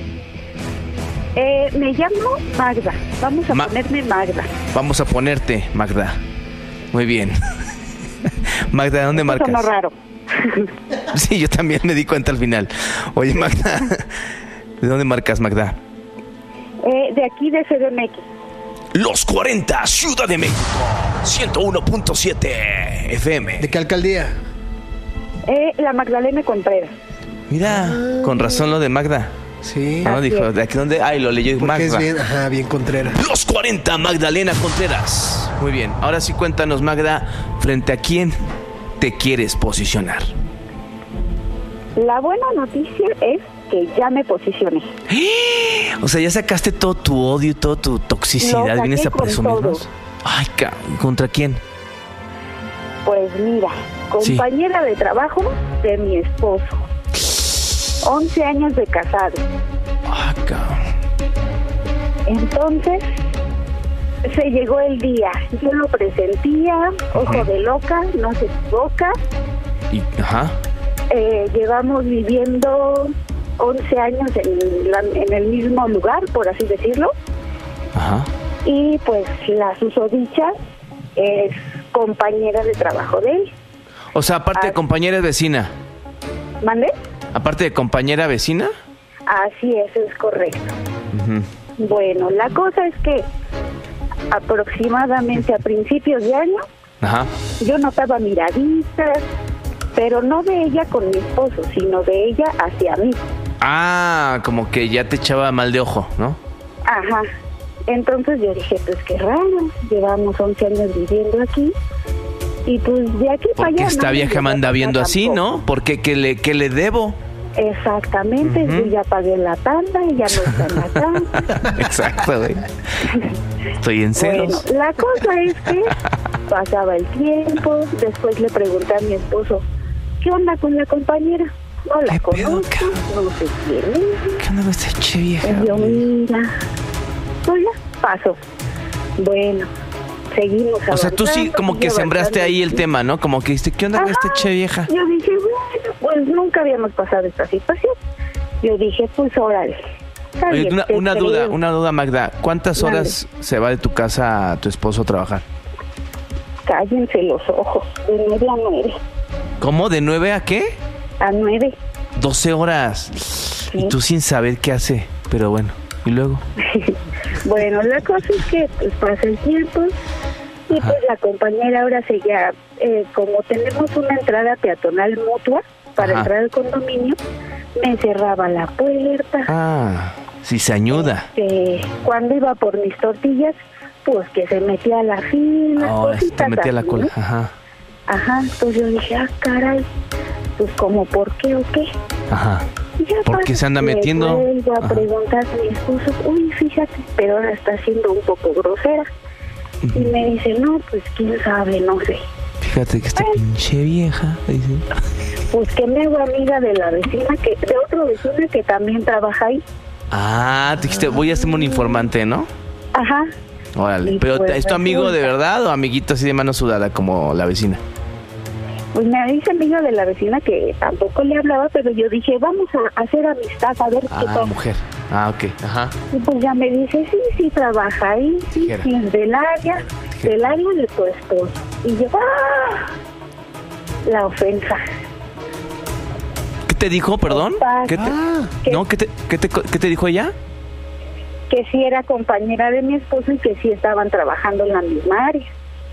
eh, me llamo Magda. Vamos a Ma- ponerme Magda. Vamos a ponerte, Magda. Muy bien. Magda, ¿de dónde Eso marcas? sonó raro. Sí, yo también me di cuenta al final. Oye, Magda, ¿de dónde marcas, Magda? Eh, de aquí de C D M X. Los cuarenta, Ciudad de México, ciento uno punto siete F M. ¿De qué alcaldía? Eh, la Magdalena Contreras. Mira, con razón lo de Magda. Sí. ¿No? Así Dijo, es. ¿de aquí dónde? Ay, lo leyó Porque Magda. es bien, ajá, bien Contreras. Los cuarenta, Magdalena Contreras. Muy bien, ahora sí cuéntanos, Magda, ¿frente a quién te quieres posicionar? La buena noticia es que ya me posicioné. O sea, ya sacaste todo tu odio y toda tu Lo toxicidad. saqué ¿Vienes a con presumirnos? todo. Ay, ca- ¿contra quién? Pues mira, Sí. compañera de trabajo de mi esposo. once años de casado. Ah, cabrón. Entonces, se llegó el día. Yo lo presentía, ojo Ujú. de loca, no se equivoca. Y, ajá. Eh, llevamos viviendo once años en, la- en el mismo lugar, por así decirlo. Ajá. Y pues la susodicha es compañera de trabajo de él. O sea, aparte de Ah. compañera es vecina. ¿Mande? Aparte de compañera vecina. Así es, es correcto. Ujú. Bueno, la cosa es que aproximadamente a principios de año Ajá. yo notaba miraditas, pero no de ella con mi esposo, sino de ella hacia mí. Ah, como que ya te echaba mal de ojo, ¿no? Ajá. Entonces yo dije, pues qué raro, llevamos once años viviendo aquí y pues de aquí para Porque allá... esta no me vieja llegó me anda a viendo pasar así, tampoco. ¿no? Porque ¿qué le, qué le debo? Exactamente, Ujú. yo ya pagué la tanda y ya no está en la tanda. Exacto, güey. Estoy en ceros. Bueno, la cosa es que pasaba el tiempo, después le pregunté a mi esposo, ¿qué onda con la compañera? No la ¿Qué pedo, conozco, cabrón? no sé quién es. ¿Qué onda con esta che vieja? Y yo, mira, pues ya, paso. Bueno, seguimos O sea, tú sí avanzando, como que sigue sembraste avanzando. ahí el tema, ¿no? Como que dijiste, ¿qué onda con esta Ajá. che vieja? Yo dije, bueno, pues nunca habíamos pasado esta situación. Yo dije, pues órale. Está Oye, bien, una, te una creo. duda, una duda, Magda. ¿Cuántas Mande. horas se va de tu casa tu esposo a trabajar? Cállense los ojos, de nueve a nueve. ¿Cómo? ¿De nueve a qué? A nueve. doce horas. Y tú sin saber qué hace. Pero bueno, ¿y luego? Bueno, la cosa es que pues pasa el tiempo y Ajá. pues la compañera ahora se ya, eh, como tenemos una entrada peatonal mutua para Ajá. entrar al condominio, me cerraba la puerta. Ah, sí se añuda. Eh, cuando iba por mis tortillas, pues que se metía a la fila. Ahora sí te cositas metí a la así, cola. ¿no? Ajá, Ajá, entonces yo dije, ah, caray, pues como por qué o qué. ajá. Y ya ¿Por pasa, qué se anda le metiendo? vuelvo a Ajá. preguntar a mi esposo, uy, fíjate, pero ahora está siendo un poco grosera. Y me dice, no, pues quién sabe, no sé. Fíjate que esta pinche vieja. Dice. Pues que me hago amiga de la vecina, que de otro vecino que también trabaja ahí. Ah, te dijiste, voy a hacerme un informante, ¿no? Ajá. Órale. Y ¿Pero pues es tu amigo de resulta- verdad o amiguito así de mano sudada como la vecina? Pues me dice amiga de la vecina que tampoco le hablaba, pero yo dije, vamos a hacer amistad, a ver qué Ah, pasa. mujer. Ah, ok. Ajá. Y pues ya me dice, sí, sí, trabaja ahí, sí, Tijera. sí, es del área, del área de tu esposo. Y yo, ¡ah! La ofensa. ¿Qué te dijo, perdón? Pasa. ¿Qué te, Ah. ¿Qué? ¿No? ¿Qué te, qué, te, ¿Qué te dijo ella? Que sí era compañera de mi esposo y que sí estaban trabajando en la misma área.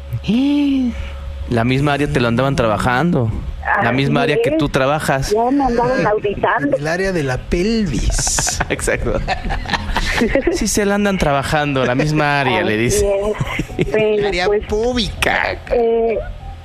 La misma área te lo andaban trabajando. La Así misma área que es. tú trabajas. Ya me andaban auditando. El área de la pelvis. Exacto. Sí, se la andan trabajando, la misma área, le dice. Así es. Bueno, Área pues, Pública. eh,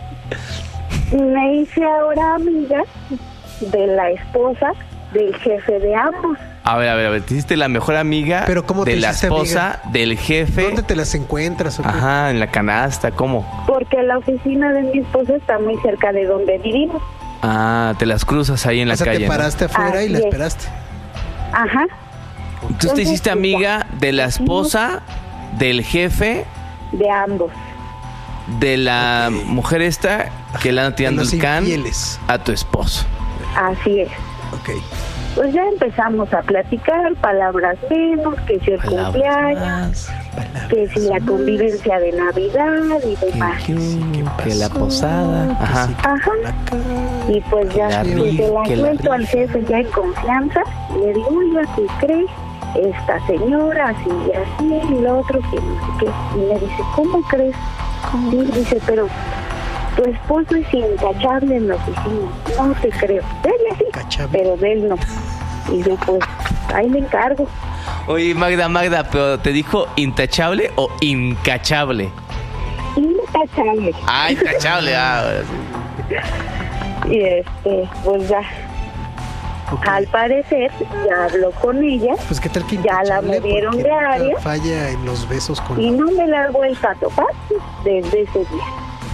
me hice ahora amiga de la esposa del jefe de ambos. A ver, a ver, a ver. Te hiciste la mejor amiga Pero ¿cómo te de la hiciste esposa del jefe. ¿Dónde te las encuentras? o qué? Ajá, en la canasta, ¿cómo? Porque la oficina de mi esposo está muy cerca de donde vivimos. Ah, te las cruzas ahí en la O sea, calle. te ¿no? paraste afuera y Así la es. esperaste. Ajá. Entonces te hiciste amiga de la esposa del jefe De ambos. de la mujer esta que le anda tirando De los el can infieles. a tu esposo. Así es. Ok. Pues ya empezamos a platicar, palabras menos, que si el cumpleaños, que si la convivencia de Navidad y demás. Que la posada. Ajá. Ajá. Y pues ya la pues, rifa, se la que la cuento al rifa. jefe ya en confianza. Y le digo, oiga, ¿qué crees? Esta señora, así y así, y lo otro, que no sé qué. Y me dice, ¿cómo crees? Sí, dice, pero tu esposo es intachable en la oficina. No te creo. De ella sí, Intachable. pero de él no. Y yo, pues, ahí le encargo. Oye, Magda, Magda, ¿pero te dijo intachable o incachable? Intachable. Ah, intachable. Ah, ahora sí. Y este, pues ya, Ok. al parecer, ya habló con ella Pues qué tal que Ya la intachable, movieron porque de nunca área. falla en los besos con y no me la ha vuelto a topar desde ese día.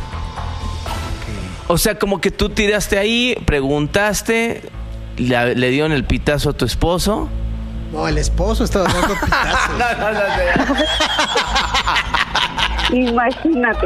O sea, como que tú tiraste ahí, preguntaste, le, le dieron el pitazo a tu esposo. No, el esposo estaba dando pitazos. no, no, Imagínate.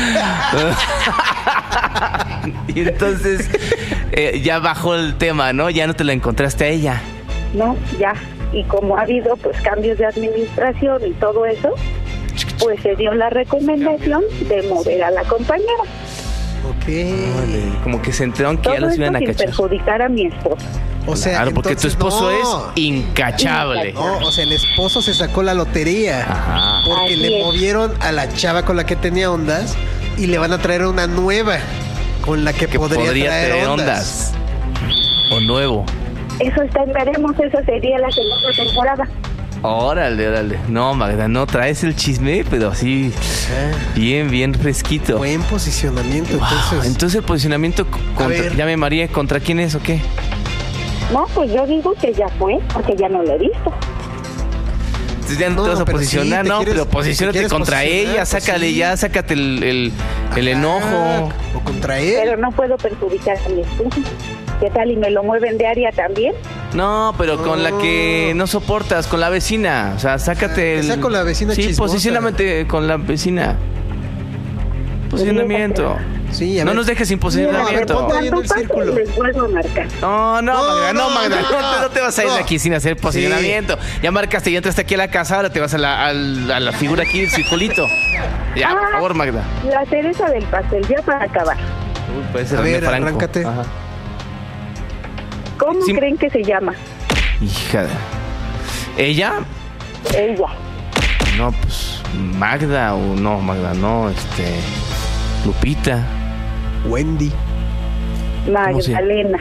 Y entonces eh, ya bajó el tema, ¿no? Ya no te la encontraste a ella. No, ya. Y como ha habido pues cambios de administración y todo eso, pues se dio la recomendación de mover a la compañera. Ok. Como que se enteraron que Todo ya los esto iban a sin cachar. perjudicar a mi esposo. O sea, Claro, porque tu entonces, esposo no. es incachable. No, o sea, el esposo se sacó la lotería. Ajá. Porque Así le es. movieron a la chava con la que tenía ondas y le van a traer una nueva con la que, Que podría, podría traer tener ondas. ondas. O nuevo. Eso está en veremos, esa sería la segunda temporada. Órale, órale. No, Magda, no traes el chisme, pero así bien, bien fresquito. Buen posicionamiento, Wow. entonces. Entonces el posicionamiento contra, ver. llame María, ¿contra quién es o qué? No, pues yo digo que ya fue, porque ya no lo he visto. Entonces ya no, No, te vas a pero posicionar, sí, te ¿no? quieres- Pero posiciónate te quieres contra posicionar, ella, pues sácale sí. ya, sácate el, el, el enojo. O contra él. Pero no puedo perjudicar a mi esposo. ¿Qué tal? ¿Y me lo mueven de área también? No, pero con la que no soportas, con la vecina. O sea, sácate Que el... sea con la vecina Sí, chismosa. posicionamente con la vecina. Posicionamiento. Sí, a No ver. nos dejes sin No, a ver, posicionamiento. ponte ahí en Cuando el pase, círculo. les vuelvo a marcar. No, no, No, Magda, no, no, Magda, no, no, te- no te vas a ir de no. aquí sin hacer posicionamiento. Ya marcaste, ya entraste aquí a la casa, ahora te vas a la, al- a la figura aquí, el circulito. Ya, por Ah, favor, Magda. La cereza del pastel, ya para acabar. Uy, puede ser A René ver, Franco. arráncate. Ajá. ¿Cómo Sí. creen que se llama? Hija de... ¿Ella? Ella. No, pues, Magda o no, Magda, no, este... Lupita. Wendy. Magdalena.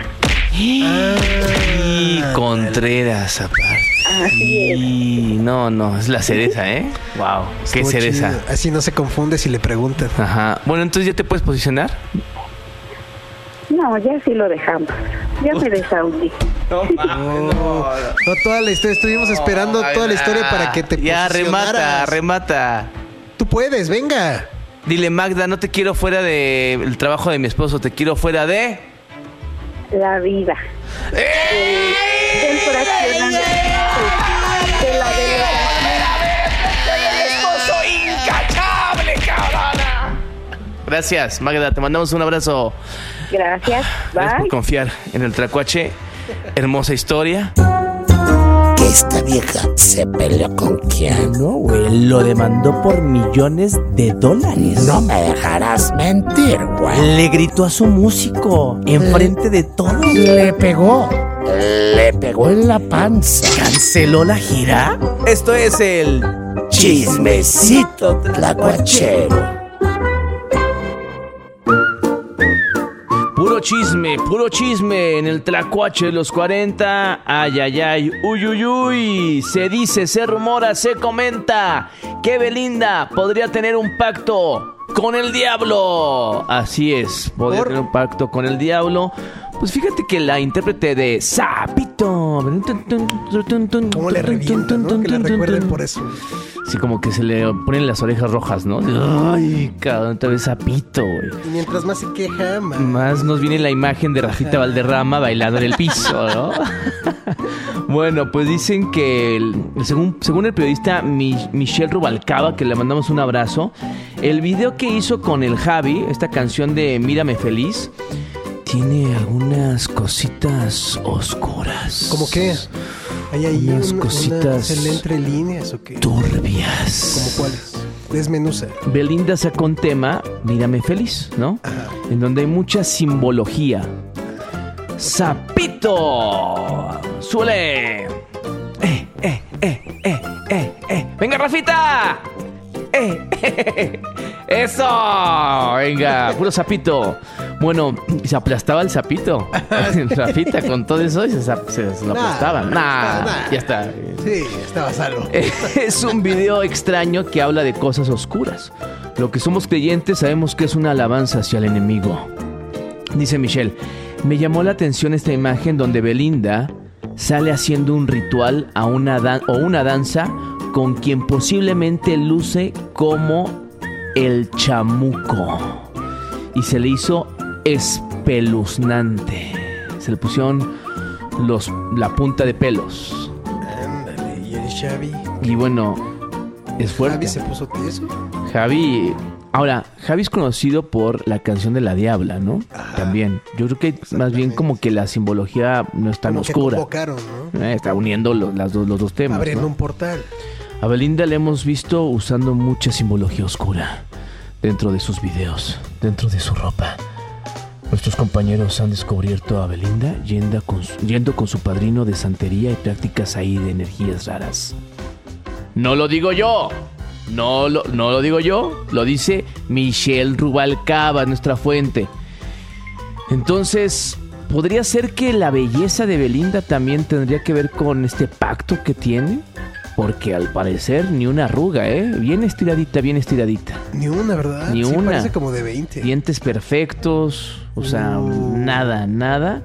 Y Contreras, aparte. Así es. Y no, no, es la cereza, ¿eh? Wow, qué Estuvo cereza. chido. Así no se confunde si le preguntan. Ajá. Bueno, entonces ya te puedes posicionar. No, ya sí lo dejamos. Ya me desahogué. No, No, toda la historia. Estuvimos esperando toda la historia para que te Ya, remata, posicionaras. remata. Tú puedes, venga. Dile, Magda, no te quiero fuera del trabajo de mi esposo, te quiero fuera de... La vida. ¡Eh! Del fraccionamiento. De la delegación. Gracias, Magda, te mandamos un abrazo. Gracias. Gracias por Bye. confiar en el Tlacuache. Hermosa historia. Que esta vieja se peleó con quién. No, güey, lo demandó por millones de dólares. No me dejarás mentir, güey. Le gritó a su músico enfrente de todos. Le pegó. Le pegó en la panza. ¿Canceló la gira? Esto es el Chismecito Tlacuachero. Puro chisme, puro chisme en el Tlacuache de los cuarenta. Ay, ay, ay, uy, uy, uy. Se dice, se rumora, se comenta que Belinda podría tener un pacto con el diablo. Así es, podría ¿Por? tener un pacto con el diablo. Pues fíjate que la intérprete de Sapito. ¿Cómo le revienta, no? Que le recuerden por eso. Sí, como que se le ponen las orejas rojas, ¿no? Ay, cabrón, otra vez Sapito, güey. Y mientras más se queja, más. Más nos viene la imagen de Rafita Valderrama bailando en el piso, ¿no? Bueno, pues dicen que el- según, según el periodista Mi- Michelle Rubalcaba, que le mandamos un abrazo, el video que hizo con el Javi, esta canción de Mírame Feliz, tiene algunas cositas oscuras. ¿Cómo qué? ¿Hay ahí Unas un- cositas una- se le entre líneas o qué? turbias. ¿Cómo cuáles? Desmenuza. Belinda sacó un tema, Mírame Feliz, ¿no? Ajá. En donde hay mucha simbología. ¡Sapito! ¡Suele! ¡Eh, eh, eh, eh, eh, eh! ¡Venga, Rafita! ¡Eh, eh, eh! ¡Eso! ¡Venga! Puro sapito. Bueno, se aplastaba el sapito. Rafita, con todo eso, se, se, se lo Nah, aplastaban. Nah, nah. ya está. Sí, estaba salvo. Es un video extraño que habla de cosas oscuras. Lo que somos creyentes sabemos que es una alabanza hacia el enemigo. Dice Michelle, me llamó la atención esta imagen donde Belinda sale haciendo un ritual a una dan- o una danza con quien posiblemente luce como el chamuco. Y se le hizo espeluznante. Se le pusieron los, la punta de pelos. Ándale, y el Xavi. Y bueno, es fuerte. Xavi se puso tieso. Javi, ahora, Javi es conocido por la canción de La Diabla, ¿no? Ajá. También. Yo creo que más bien como que la simbología no es tan Como que oscura. convocaron, ¿no? Eh, está uniendo los, las dos, los dos temas. Abriendo ¿no? un portal. A Belinda le hemos visto usando mucha simbología oscura dentro de sus videos, dentro de su ropa. Nuestros compañeros han descubierto a Belinda yendo con, su, yendo con su padrino de santería y prácticas ahí de energías raras. No lo digo yo. No lo, no lo digo yo. Lo dice Michelle Rubalcaba, nuestra fuente. Entonces, ¿podría ser que la belleza de Belinda también tendría que ver con este pacto que tiene? Porque al parecer ni una arruga, ¿eh? Bien estiradita, bien estiradita. Ni una, ¿verdad? Ni Sí, una. parece como de veinte. Dientes perfectos, o sea, Uh. nada, nada.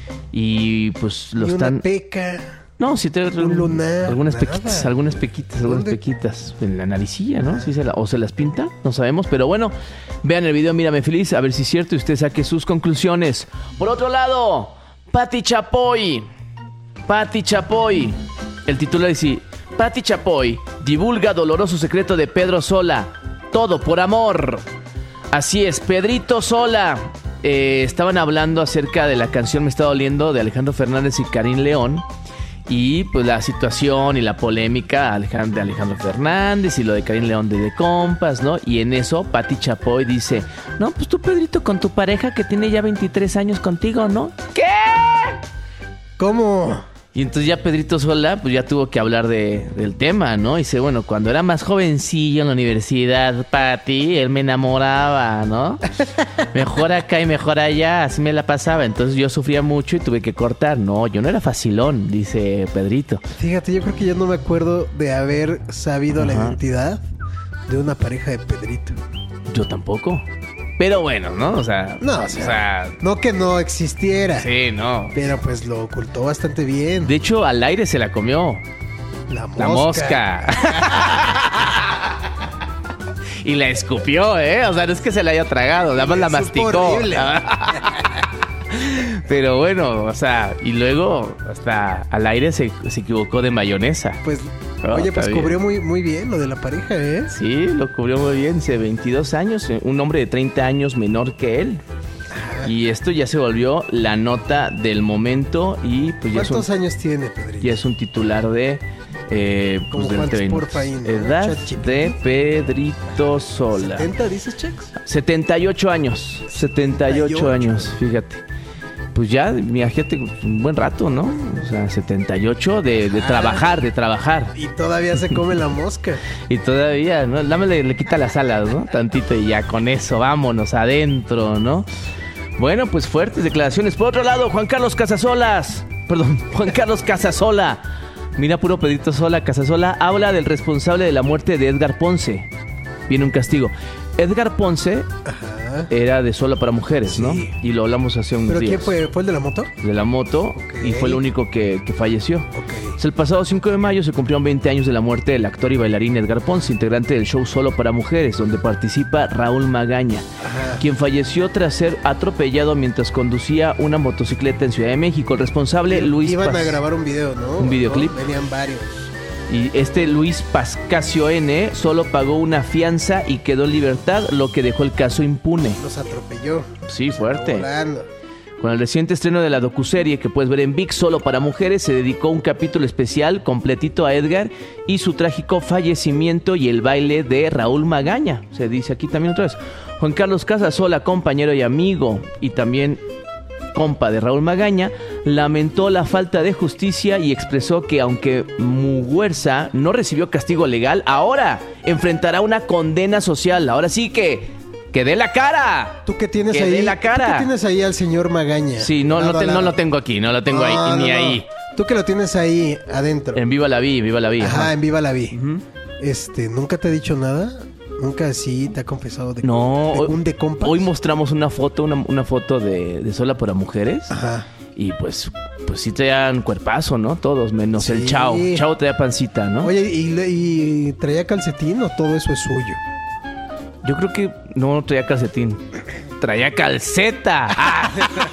Y pues lo y están... una peca. No, sí te un lunar, algunas nada. pequitas, algunas pequitas, algunas ¿Dónde? pequitas en la naricilla, ¿no? Sí se la, o se las pinta, no sabemos, pero bueno, vean el video Mírame Feliz, a ver si es cierto y usted saque sus conclusiones. Por otro lado, Pati Chapoy. Pati Chapoy. El titular dice: Pati Chapoy divulga doloroso secreto de Pedro Sola. Todo por amor. Así es, Pedrito Sola. Eh, estaban hablando acerca de la canción Me está doliendo de Alejandro Fernández y Karim León. Y pues la situación y la polémica de Alejandro Fernández y lo de Karim León de The Compas, ¿no? Y en eso Pati Chapoy dice: no, pues tú, Pedrito, con tu pareja que tiene ya veintitrés años contigo, ¿no? ¿Qué? ¿Cómo? Y entonces ya Pedrito Sola pues ya tuvo que hablar de, del tema, ¿no? Y dice, bueno, cuando era más jovencillo en la universidad, Pati, él me enamoraba, ¿no? Mejor acá y mejor allá, así me la pasaba. Entonces yo sufría mucho y tuve que cortar. No, yo no era facilón, dice Pedrito. Fíjate, yo creo que yo no me acuerdo de haber sabido Ajá. la identidad de una pareja de Pedrito. Yo tampoco. Pero bueno, ¿no? O sea... No, o sea, no que no existiera. Sí, no. Pero pues lo ocultó bastante bien. De hecho, al aire se la comió. La mosca. La mosca. Y la escupió, ¿eh? O sea, no es que se la haya tragado, nada más la Supo masticó. horrible. Pero bueno, o sea, y luego hasta al aire se, se equivocó de mayonesa. Pues, Oh, oye, está pues bien. cubrió muy, muy bien lo de la pareja, ¿eh? Sí, lo cubrió muy bien, dice veintidós años, un hombre de treinta años menor que él. Y esto ya se volvió la nota del momento y pues ya es un, ¿Cuántos años tiene, Pedrito? ya es un titular de... Eh, pues ¿Cómo del cuántos T V. porfa ahí, no? Edad ChatGPT. de Pedrito Sola. ¿setenta dices, Chex? setenta y ocho años. setenta y ocho años, fíjate. Pues ya, mira, fíjate, un buen rato, ¿no? O sea, setenta y ocho de, de trabajar, de trabajar. Y todavía se come la mosca. Y todavía, ¿no? Dame le, le quita las alas, ¿no? Tantito y ya con eso, vámonos adentro, ¿no? Bueno, pues fuertes declaraciones. Por otro lado, Juan Carlos Casasolas, perdón, Juan Carlos Casasola. Mira, puro Pedrito Sola, Casasola habla del responsable de la muerte de Edgar Ponce. Viene un castigo. Edgar Ponce Ajá. era de Sola para Mujeres, Sí. ¿no? Y lo hablamos hace unos ¿Pero días. quién fue? ¿Fue el de la moto? De la moto, Ok. y fue el único que, que falleció. Ok. Pues el pasado cinco de mayo se cumplieron veinte años de la muerte del actor y bailarín Edgar Ponce, integrante del show Solo para Mujeres, donde participa Raúl Magaña, Ajá. quien falleció tras ser atropellado mientras conducía una motocicleta en Ciudad de México. El responsable, Luis Iban Paz- a grabar un video, ¿no? Un videoclip. ¿No? Venían varios. Y este Luis Pascasio N solo pagó una fianza y quedó en libertad, lo que dejó el caso impune. Los atropelló. Sí, fuerte. Volando. Con el reciente estreno de la docuserie que puedes ver en ViX Solo para Mujeres, se dedicó un capítulo especial completito a Edgar y su trágico fallecimiento y el baile de Raúl Magaña. Se dice aquí también otra vez. Juan Carlos Casasola, compañero y amigo, y también compa de Raúl Magaña, lamentó la falta de justicia y expresó que aunque Muguerza no recibió castigo legal, ahora enfrentará una condena social. Ahora sí que, que dé la cara. ¿Tú qué tienes Que ahí? dé la cara. ¿Tú qué tienes ahí al señor Magaña? Sí, no, no, Lado a te- no lado. lo tengo aquí, no lo tengo No, ahí, no, ni no. ahí. Tú que lo tienes ahí adentro. En Viva la Vi, Viva la Vi. Ajá, ajá. en Viva la Vi. Ujú. Este, ¿nunca te ha dicho nada? ¿Nunca así te ha confesado de, No, de hoy- un de compas? Hoy mostramos una foto, una, una foto de, de Sola para Mujeres. Ajá. Y pues, pues sí traían cuerpazo, ¿no? Todos, menos el Sí. Chao. Chao traía pancita, ¿no? Oye, ¿y, le- y traía calcetín o todo eso es suyo? Yo creo que no traía calcetín. Traía calceta. Ah.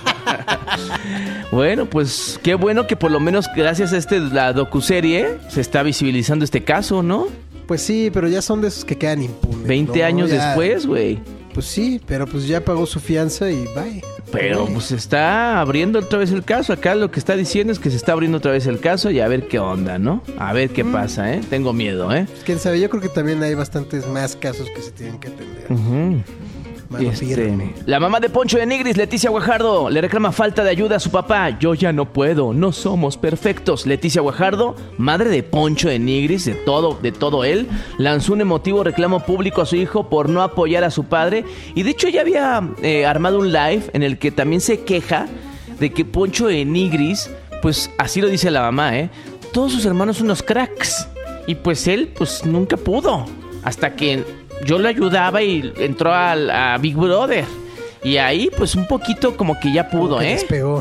Bueno, pues qué bueno que por lo menos gracias a este la docuserie se está visibilizando este caso, ¿no? Pues sí, pero ya son de esos que quedan impunes. veinte ¿no? años Ya- después, güey. Pues sí, pero pues ya pagó su fianza y bye. Pero Bye. pues se está abriendo otra vez el caso. Acá lo que está diciendo es que se está abriendo otra vez el caso y a ver qué onda, ¿no? A ver qué pasa, ¿eh? Tengo miedo, ¿eh? Quién sabe, yo creo que también hay bastantes más casos que se tienen que atender. Ujú. Mano Este, firme. la mamá de Poncho de Nigris, Leticia Guajardo, le reclama falta de ayuda a su papá. Yo ya no puedo, no somos perfectos. Leticia Guajardo, madre de Poncho de Nigris, de todo, de todo él, lanzó un emotivo reclamo público a su hijo por no apoyar a su padre. Y de hecho ya había eh, armado un live en el que también se queja de que Poncho de Nigris, pues así lo dice la mamá, ¿eh? Todos sus hermanos son unos cracks. Y pues él, pues nunca pudo. Hasta que yo lo ayudaba y entró al- a, Big Brother. Y ahí, pues un poquito como que ya pudo, Como que ¿eh? despegó.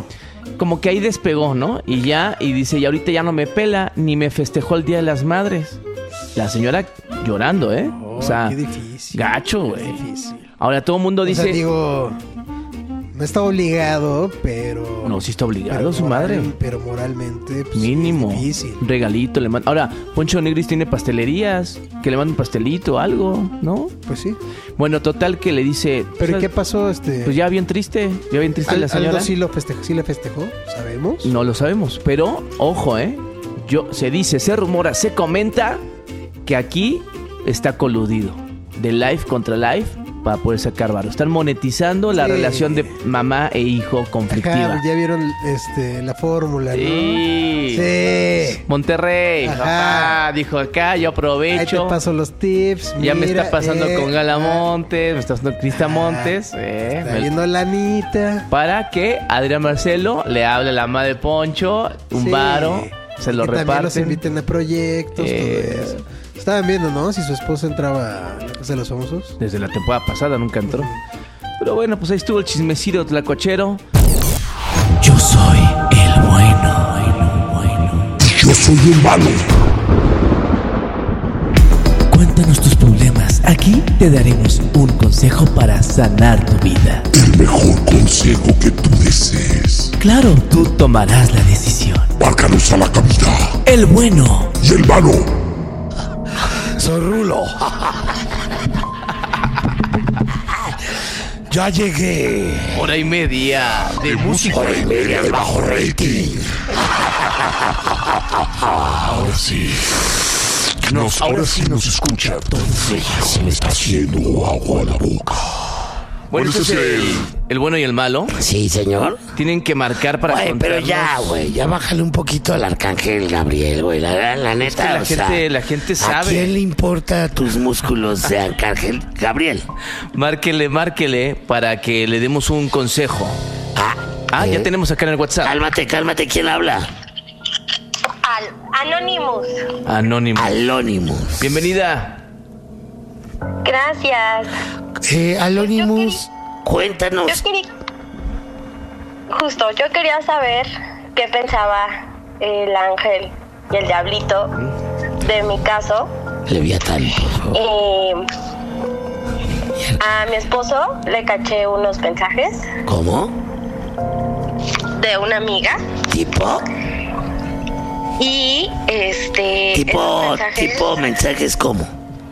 como que ahí despegó, ¿no? Y ya, y dice, y ahorita ya no me pela, ni me festejó el Día de las Madres. La señora llorando, ¿eh? Oh, o sea, qué difícil. gacho, güey. Difícil. Ahora todo el mundo O dice... sea, digo, no está obligado, pero... No, sí está obligado pero su moral- madre. Pero moralmente, pues, Mínimo. es difícil. Un regalito le manda. Ahora, Poncho Nigris tiene pastelerías. Que le manda un pastelito, algo, ¿no? Pues sí. Bueno, total que le dice... ¿Pero y ¿sabes? qué pasó? Este... Pues ya bien triste. Ya bien triste Al- la señora. Aldo sí, lo festejó, sí le festejó, ¿sabemos? No lo sabemos. Pero, ojo, ¿eh? Yo, se dice, se rumora, se comenta que aquí está coludido. De live contra live para poder sacar varo. Están monetizando la Sí. relación de mamá e hijo conflictiva. Ajá, ya vieron este, la fórmula, ¿no? Sí. Sí. Monterrey, Ajá. papá, dijo acá, yo Ahí te aprovecho. paso los tips. Ya me mira, está pasando eh, con Gala ah, Montes, me está pasando Crista Montes. eh, Está me- viendo la Anita. para que Adrián Marcelo le hable a la madre de Poncho, un Sí. varo, se lo que también los reparten. inviten a proyectos, Eh. todo eso. Estaban viendo, ¿no? Si su esposa entraba a la casa de los famosos. Desde la temporada pasada nunca entró. Pero bueno, pues ahí estuvo el chismecito tlacochero. Yo soy el bueno, el bueno. Yo soy el malo. Cuéntanos tus problemas. Aquí te daremos un consejo para sanar tu vida. El mejor consejo que tú desees. Claro, tú tomarás la decisión. Márcanos a la cabina. El bueno. Y el malo. Soy Rulo. Ya llegué. Hora y media de música. Hora y media de bajo rating. Ahora sí. Nos, ahora sí nos escucha. Se me está haciendo agua a la boca. Bueno, Bueno, este es ese es el, el bueno y el malo. Sí, señor. Tienen que marcar para Güey, pero contarnos. ya, güey, ya bájale un poquito al arcángel Gabriel, güey. La, la, la neta, que la o sea, gente- la gente ¿a sabe. quién le importa tus músculos de arcángel Gabriel? Márquele, márquele para que le demos un consejo. Ah, Ah, ¿eh? ya tenemos acá en el WhatsApp. Cálmate, cálmate, ¿quién habla? Al Anonymous. Anónimo. Anonymous. Bienvenida. Gracias. Eh, Anonymous, Yo cuéntanos. quería... Justo, yo quería saber qué pensaba el ángel y el diablito de mi caso. Leviatán, por favor. Eh, a mi esposo le caché unos mensajes ¿Cómo? de una amiga ¿Tipo? y este esos Tipo, mensajes- tipo mensajes ¿cómo?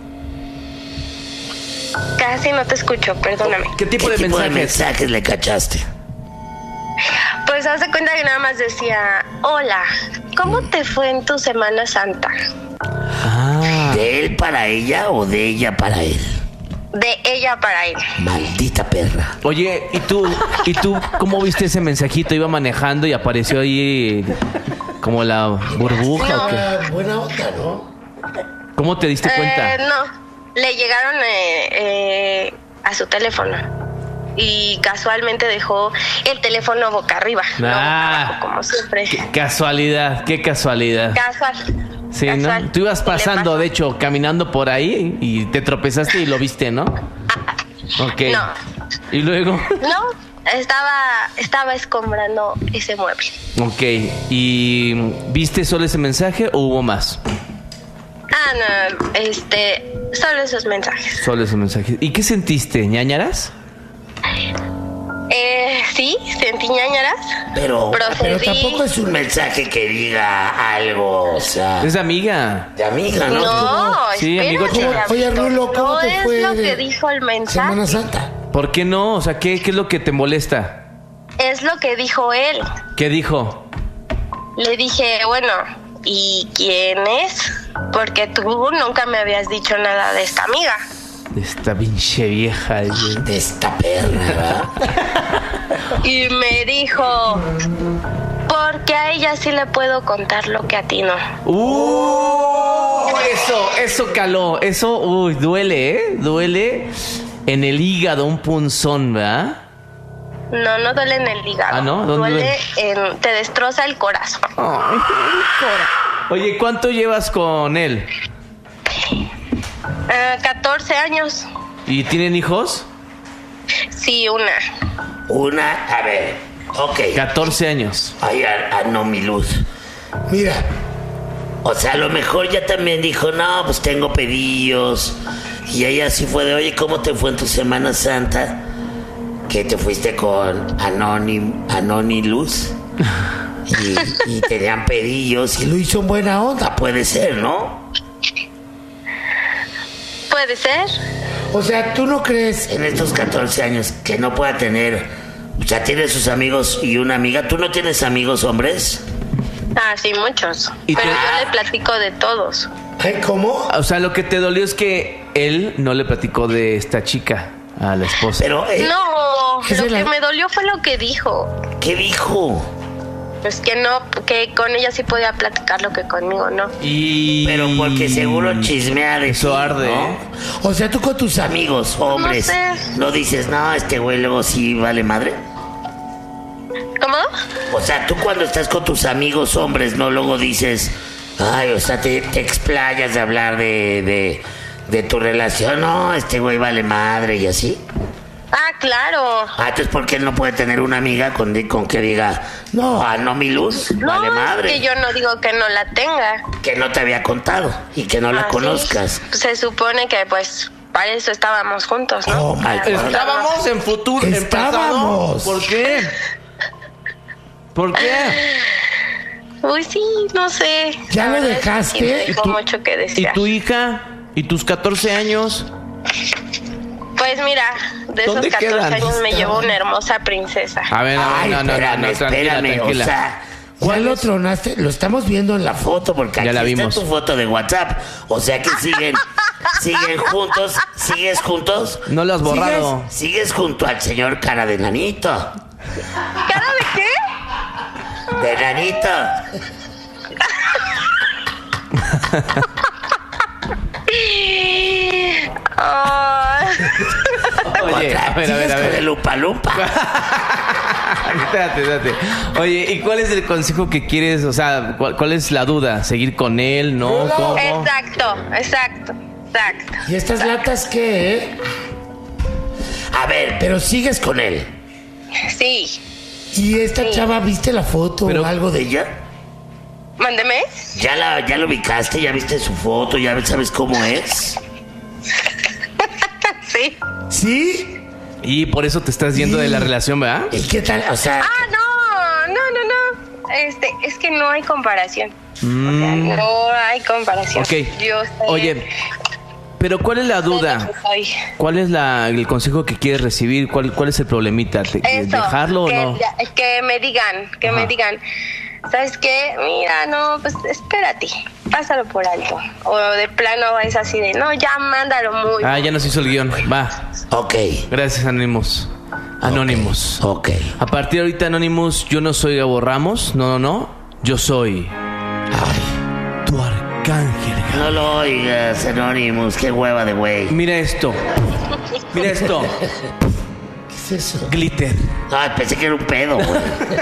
Casi no te escucho, perdóname. ¿Qué tipo ¿Qué de tipo mensajes? de mensajes le cachaste? Pues haz de cuenta que nada más decía, hola, ¿cómo te fue en tu Semana Santa? Ah, ¿De él para ella o de ella para él? De ella para él. Maldita perra. oye, ¿y tú, ¿y tú cómo viste ese mensajito? Iba manejando y apareció ahí como la burbuja. ¿o qué? Buena onda, ¿no? ¿Cómo te diste cuenta? Eh, no, le llegaron eh, eh, a su teléfono y casualmente dejó el teléfono boca arriba, no boca Ah. abajo, como siempre. Qué casualidad, qué casualidad. Casual. Sí, casual. ¿no? Tú ibas Le pasando, pasó. de hecho, caminando por ahí y te tropezaste y lo viste, ¿no? Ok. No. Y luego, No, estaba, estaba escombrando ese mueble. ok. ¿Y viste solo ese mensaje o hubo más? Ah, no, este, solo esos mensajes. Solo ese mensaje. ¿Y qué sentiste? ¿Ñañaras? Eh, sí, sentí ñañaras. Pero, pero Procedí. tampoco es un mensaje que diga algo, o sea, Es amiga. de amiga, ¿no? No, Sí, espérate, amigo. Gabrielito. Oye, Rulo, ¿cómo no te es fue lo de que dijo el mensaje. Semana Santa. ¿Por qué no? O sea, ¿qué, qué es lo que te molesta? Es lo que dijo él. ¿Qué dijo? Le dije, bueno, ¿y quién es? Porque tú nunca me habías dicho nada de esta amiga. De esta pinche vieja. dice. De esta perra, ¿verdad? Y me dijo, porque a ella sí le puedo contar lo que a ti no. ¡Uh! Eso, eso caló. Eso, uy, duele, ¿eh? Duele en el hígado, un punzón, ¿verdad? No, no duele en el hígado. Ah, ¿no? ¿Dónde duele duele? en... Te destroza el corazón. Ay, oye, ¿cuánto llevas con él? Ah, catorce años. ¿Y tienen hijos? Sí, una. Una, a ver, Ok. catorce años. Ay, a, a no, mi luz. Mira, o sea, a lo mejor ya también dijo, no, pues tengo pedillos. Y ella sí fue de, oye, ¿cómo te fue en tu Semana Santa? Que te fuiste con Anoni, Anoni Luz. Y, y tenían pedillos y lo hizo en buena onda, puede ser, ¿no? Puede ser. O sea, ¿tú no crees en estos catorce años que no pueda tener, o sea, tiene sus amigos y una amiga? ¿Tú no tienes amigos hombres? Ah, sí, muchos. ¿Y Pero te- yo le platico de todos. Ay, ¿cómo? O sea, lo que te dolió es que él no le platicó de esta chica a la esposa. Pero, eh, No, esa lo es la- que me dolió fue lo que dijo. ¿qué dijo? Pues que no, que con ella sí podía platicar lo que conmigo no. Y... Pero porque seguro chismea de Eso ti, arde, ¿no? ¿eh? O sea, tú con tus amigos hombres sé. no dices, no, este güey luego sí vale madre. ¿Cómo? O sea, tú cuando estás con tus amigos hombres, no luego dices, ay, o sea, te, te explayas de hablar de, de, de tu relación, no, este güey vale madre y así. Ah, claro. Ah, entonces, ¿por qué él no puede tener una amiga con, con que diga, no, ah, no, mi luz, No, vale es madre? que yo no digo que no la tenga. Que no te había contado y que no la Ah, sí. conozcas. Se supone que pues para eso estábamos juntos, ¿no? Oh, my Para God. Estábamos en futuro, en pasado. Estábamos. ¿Por qué? ¿Por qué? Uy, sí, no sé. ¿Ya La lo verdad es que dejaste? sí me ¿Y dejó tú- mucho que ¿Y desear. tu hija? ¿Y tus catorce años? Pues mira, de esos ¿Dónde catorce quedan? años me llevó una hermosa princesa. A ver, a ver, Ay, no, no, no, espérame, no, tranquila, espérame, tranquila. o sea, ya lo tronaste, lo estamos viendo en la foto, porque Ya aquí la está vimos. tu foto de WhatsApp, o sea que siguen, siguen juntos, ¿sigues juntos? No lo has borrado. ¿Sigues, sigues junto al señor cara de nanito, ¿Cara de qué? de nanito. Ah, Oye, a ver, a ver, ¿Sigues a con el ver. lupa lupa? Espérate, espérate. Oye, ¿y cuál es el consejo que quieres? O sea, ¿cuál, cuál es la duda? ¿Seguir con él? ¿No? ¿Cómo? exacto, exacto, exacto. ¿Y estas latas qué, eh? A ver, pero sigues con él. Sí. ¿Y esta Sí. chava, viste la foto Pero- o algo de ella? Mándeme. ¿Ya la, ya lo ubicaste? ¿Ya viste su foto? ¿Ya sabes cómo es? Sí. ¿Sí? Y por eso te estás yendo de la relación, ¿verdad? ¿Y qué tal? O sea, Ah, no, no, no, no. Este, es que no hay comparación. O sea, no hay comparación. Ok. Yo sé Oye, pero ¿cuál es la de lo duda? que soy. ¿Cuál es la, el consejo que quieres recibir? ¿Cuál, cuál es el problemita? ¿Te- Eso, ¿Dejarlo que, o no? ya- que me digan, que Ajá. me digan, ¿sabes qué? Mira, no, pues espérate, pásalo por alto. O de plano es así de, no, ya mándalo muy. Ah, ya nos hizo el guión. Va. ok, Gracias, Anonymous. Anonymous. ok. A partir de ahorita, Anonymous, yo no soy Gabo Ramos. No, no, no. Yo soy Ay, tu arcángel. Gabo. no lo oigas, Anonymous, qué hueva de güey. Mira esto. Mira esto. ¿Qué es eso? Glitter. Ay, pensé que era un pedo, güey.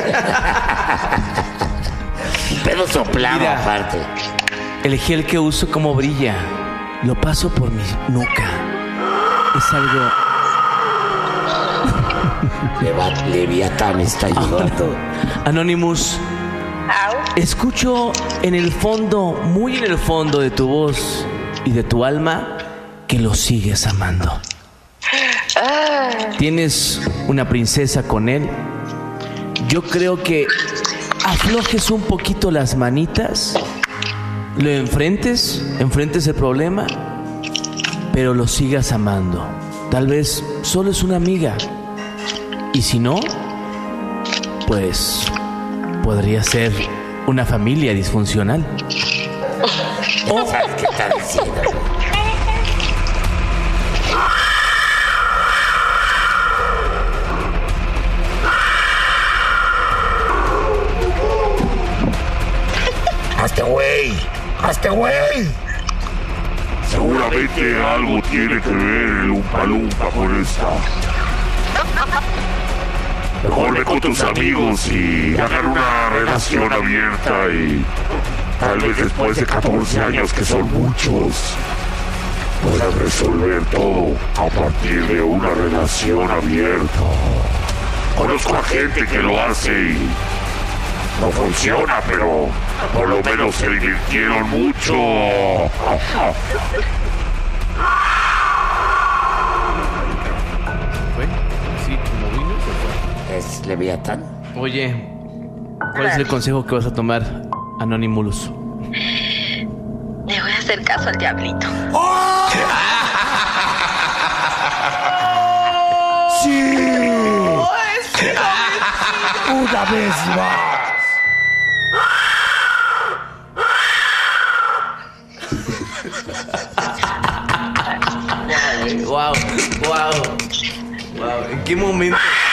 Un pedo soplado Mira. aparte. El gel que uso como brilla. Lo paso por mi nuca. Es algo... Leva- Leviatán está llegando. Anonymous, Au. escucho en el fondo, muy en el fondo de tu voz y de tu alma, que lo sigues amando. Ah, Tienes una princesa con él. Yo creo que aflojes un poquito las manitas, lo enfrentes, enfrentes el problema, pero lo sigas amando. Tal vez solo es una amiga. Y si no, pues podría ser una familia disfuncional. ¿O sabes qué está diciendo? ¡Hazte güey! ¡Hazte güey! Seguramente algo tiene que ver el Umpa Lumpa con esta. Mejor ve con tus amigos y hagan una relación abierta y tal vez después de catorce años, que son muchos, puedan resolver todo a partir de una relación abierta. Conozco a gente que lo hace y no funciona, pero por lo menos se divirtieron mucho. ¿Fue? ¿Sí, como vino? ¿Se Es Leviatán. fue? Oye, ¿cuál es el consejo que vas a tomar, Anonymous? Le voy a hacer caso al diablito. ¡Sí! ¡Una vez más! Wow, wow, wow. ¿En qué momento?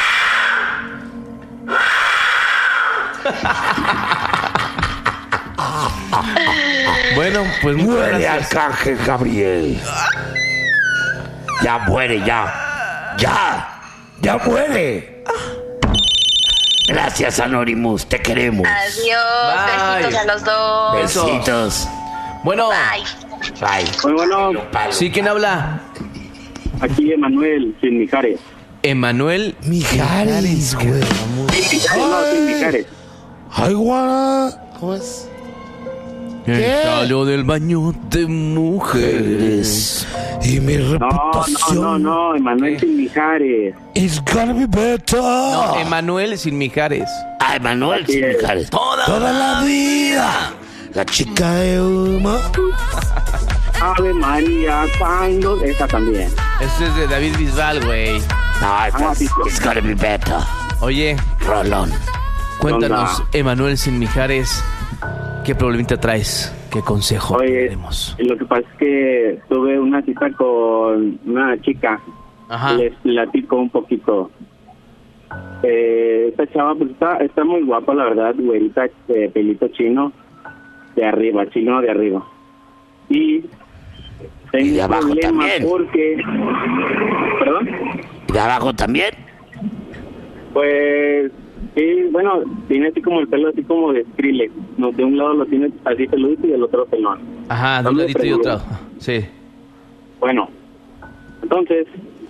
Bueno, pues muchas ¡Muere, gracias. Arcángel Gabriel! ¡Ya muere, ya! ¡Ya! ¡Ya muere! Gracias, Anonymous, te queremos. Adiós. Besitos a los dos. Besitos. Bueno, Bye. Bye. Muy bueno, ¿sí quién habla? aquí Emanuel, sin Mijares. Emanuel Mijares, güey. Sin Mijares, no, sin Mijares. Ay, guara. ¿Cómo es? ¿Qué? Salió del baño de mujeres. Y mi No, no, reputación no, no, Emanuel sin Mijares. is gonna be better. No, Emanuel sin Mijares. Ah, Emanuel, sí, Mijares. Toda, Toda la vida. La chica de humo. Ave María, cuando esa también. Este es de David Bisbal, güey. No, esta es it's gonna be better. Oye, Rolón. cuéntanos, Onda. Emanuel sin Mijares, ¿qué problemita traes? ¿Qué consejo Oye, tenemos? lo que pasa es que tuve una cita con una chica. Ajá. Les platico un poquito. Eh, esta chava pues está, está muy guapa, la verdad, güerita, eh, pelito chino de arriba, chino de arriba. Y tengo Y de un abajo problema también. porque... ¿Perdón? ¿Y de abajo también? Pues... Sí, bueno, tiene así como el pelo así como de Skrillex. No, de un lado lo tiene así peludito y del otro pelón. Ajá, de un Dame ladito y pregunta. otro. Sí. Bueno, entonces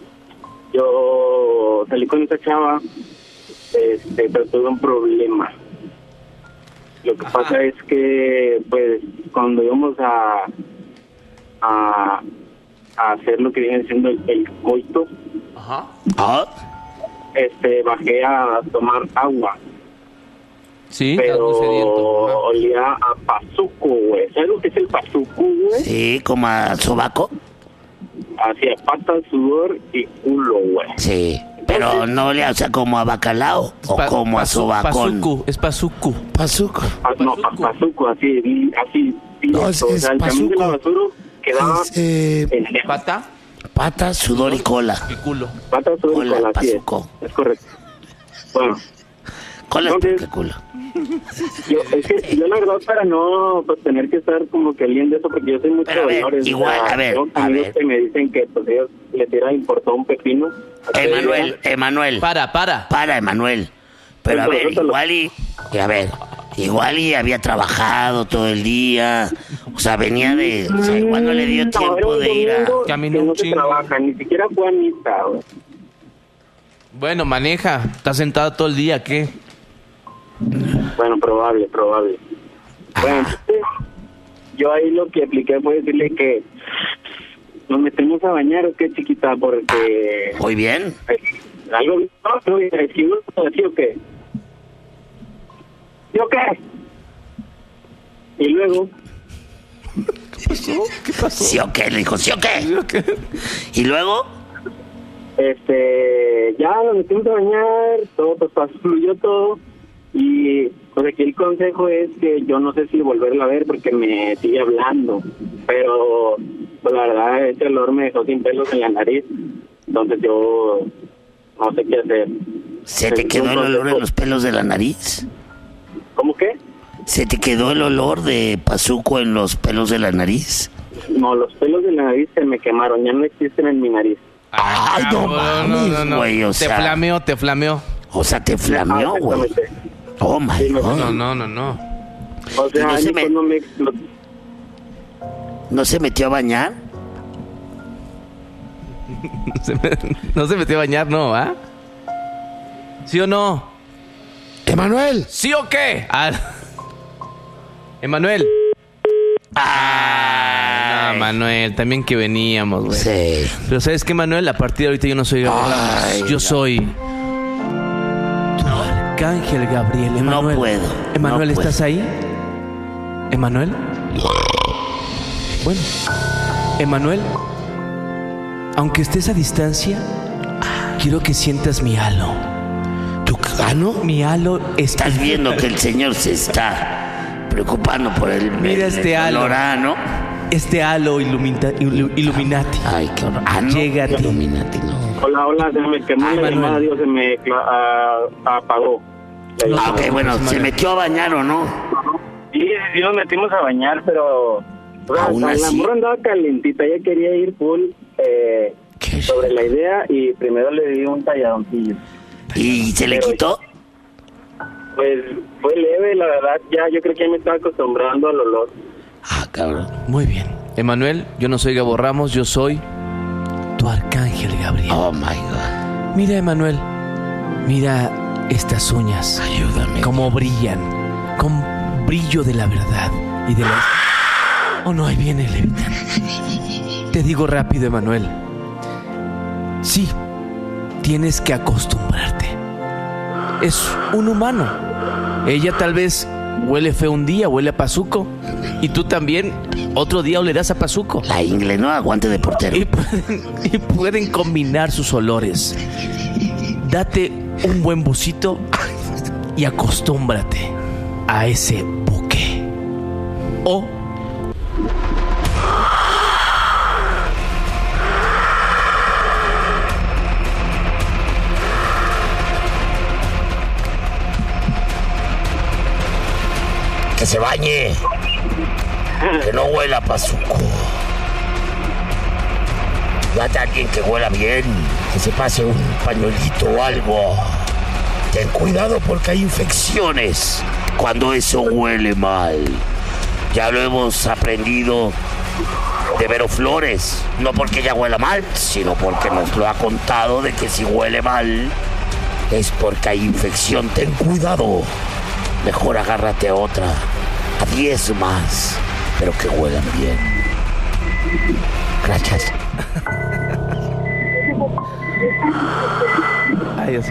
yo salí con esa chava, este, pero tuve un problema. Lo que Ajá. pasa es que, pues, cuando íbamos a, a, a hacer lo que viene siendo el, el coito, Ajá. ¿Ah? este, bajé a tomar agua, Sí, estás pero muy sediento. Ajá. olía a pazuco, güey. ¿Sabes lo que es el pazuco, güey? Sí, como a sobaco. Hacia patas, sudor y culo, güey. Sí. Pero no le, o sea, como a bacalao o Pa- como a pasu- sobacón. Pazucu, es pazucu. Pazuco. Ah, no, pa- Pazuco. pazuco, así, así. No, es- o es sea, el camión de la pazuco. basura quedaba Es, eh, en el Pata pata, sudor y cola. y culo. patas sudor y Cola, cola, así es. pazuco. Es correcto. Bueno, Cola es Entonces- porque culo. yo, es que yo la verdad para no pues, tener que estar como que oliendo eso, porque yo soy mucho Pero a ver, olores, igual, o sea, a ver, tengo a amigos ver. que me dicen que pues ellos les hubiera importado un pepino. Emanuel, Emanuel. Para, para. Para, Emanuel. Pero a Suéltalo, ver, suéltalo. igual y, y a ver, igual y había trabajado todo el día. O sea, venía de, o sea, igual no le dio No, era tiempo un de ir a... domingo Caminó que no un se chingo. trabaja, ni siquiera fue a misa, güey. Bueno, maneja. Estás sentado todo el día, ¿qué? Bueno, probable, probable. Bueno, entonces, yo ahí lo que apliqué fue decirle que nos metemos a bañar o qué, chiquita, porque Muy bien. eh, algo no, no, y si uno ¿sí o qué? ¿Sí o qué? Y luego, ¿Qué pasó? ¿Sí o qué? Le dijo, ¿sí o qué? Y luego, este, ya nos metimos a bañar, todo, pues pasó, fluyó todo. Y pues aquí el consejo es que yo no sé si volverla a ver porque me sigue hablando, pero pues la verdad ese olor me dejó sin pelos en la nariz, entonces yo no sé qué hacer. ¿se te quedó el olor en los pelos de la nariz? ¿Cómo qué? ¿Se te quedó el olor de pazuco en los pelos de la nariz? No, los pelos de la nariz se me quemaron, ya no existen en mi nariz. Ay, no mames, güey, o Te sea... flameó, te flameó. O sea, te flameó, Ah, güey. exactamente. Oh, my Sí, me- God. No, no, no, no. O sea, Y no se ni me- cuando me explotó. ¿No se metió a bañar? Se me- no se metió a bañar, no, ¿ah? ¿Sí o no? Emanuel. ¿Sí o qué? Ah, Emanuel. Ah, no, Manuel, también que veníamos, güey. Sí. Pero ¿sabes qué, Manuel? A partir de ahorita yo no soy Gabriel. Yo soy tu arcángel Gabriel. Emanuel. No puedo. Emanuel, no puedo. ¿estás ahí? ¿Emanuel? Bueno, Emanuel, aunque estés a distancia, quiero que sientas mi halo. ¿Tu halo? Mi halo está... Estás viendo que el señor se está preocupando por el... Mira el, este el halo. Lorano. Este halo ilumina, ilu, Illuminati. Ay, qué horror. Ah, no, llega a ti. Illuminati, no. Hola, hola, se me quemó Ay, la Manuel. llamada, Dios, se me cla- a- apagó. No, Ah, ok, no, bueno, no, ¿se no. metió a bañar o no? Sí, sí nos metimos a bañar, pero... o sea, Aún la así. morra andaba calentita, ella quería ir full eh, ¿Qué? sobre la idea y primero le di un talladoncillo. ¿Y se le Pero- quitó? Pues fue leve, la verdad, ya yo creo que ya me estaba acostumbrando al olor. Ah, cabrón. Muy bien. Emanuel, yo no soy Gabo Ramos, yo soy tu arcángel Gabriel. Oh, my God. Mira, Emanuel, mira estas uñas. Ayúdame. Cómo brillan, con brillo de la verdad y de la... Oh, no, ahí viene Levitan. Te digo rápido, Emanuel. Sí, tienes que acostumbrarte. Es un humano. Ella tal vez huele feo un día, huele a pazuco. Y tú también, otro día olerás a pazuco. La ingle, ¿no? Aguante de portero. Y pueden, y pueden combinar sus olores. Date un buen bucito y acostúmbrate a ese buque. O Que se bañe. Que no huela a pazuco. Date a alguien que huela bien. Que se pase un pañuelito o algo. Ten cuidado porque hay infecciones cuando eso huele mal. Ya lo hemos aprendido de Vero Flores. No porque ella huela mal, sino porque nos lo ha contado de que si huele mal es porque hay infección. Ten cuidado. Mejor agárrate a otra, a diez más, pero que huelan bien. Gracias. Ay, Dios.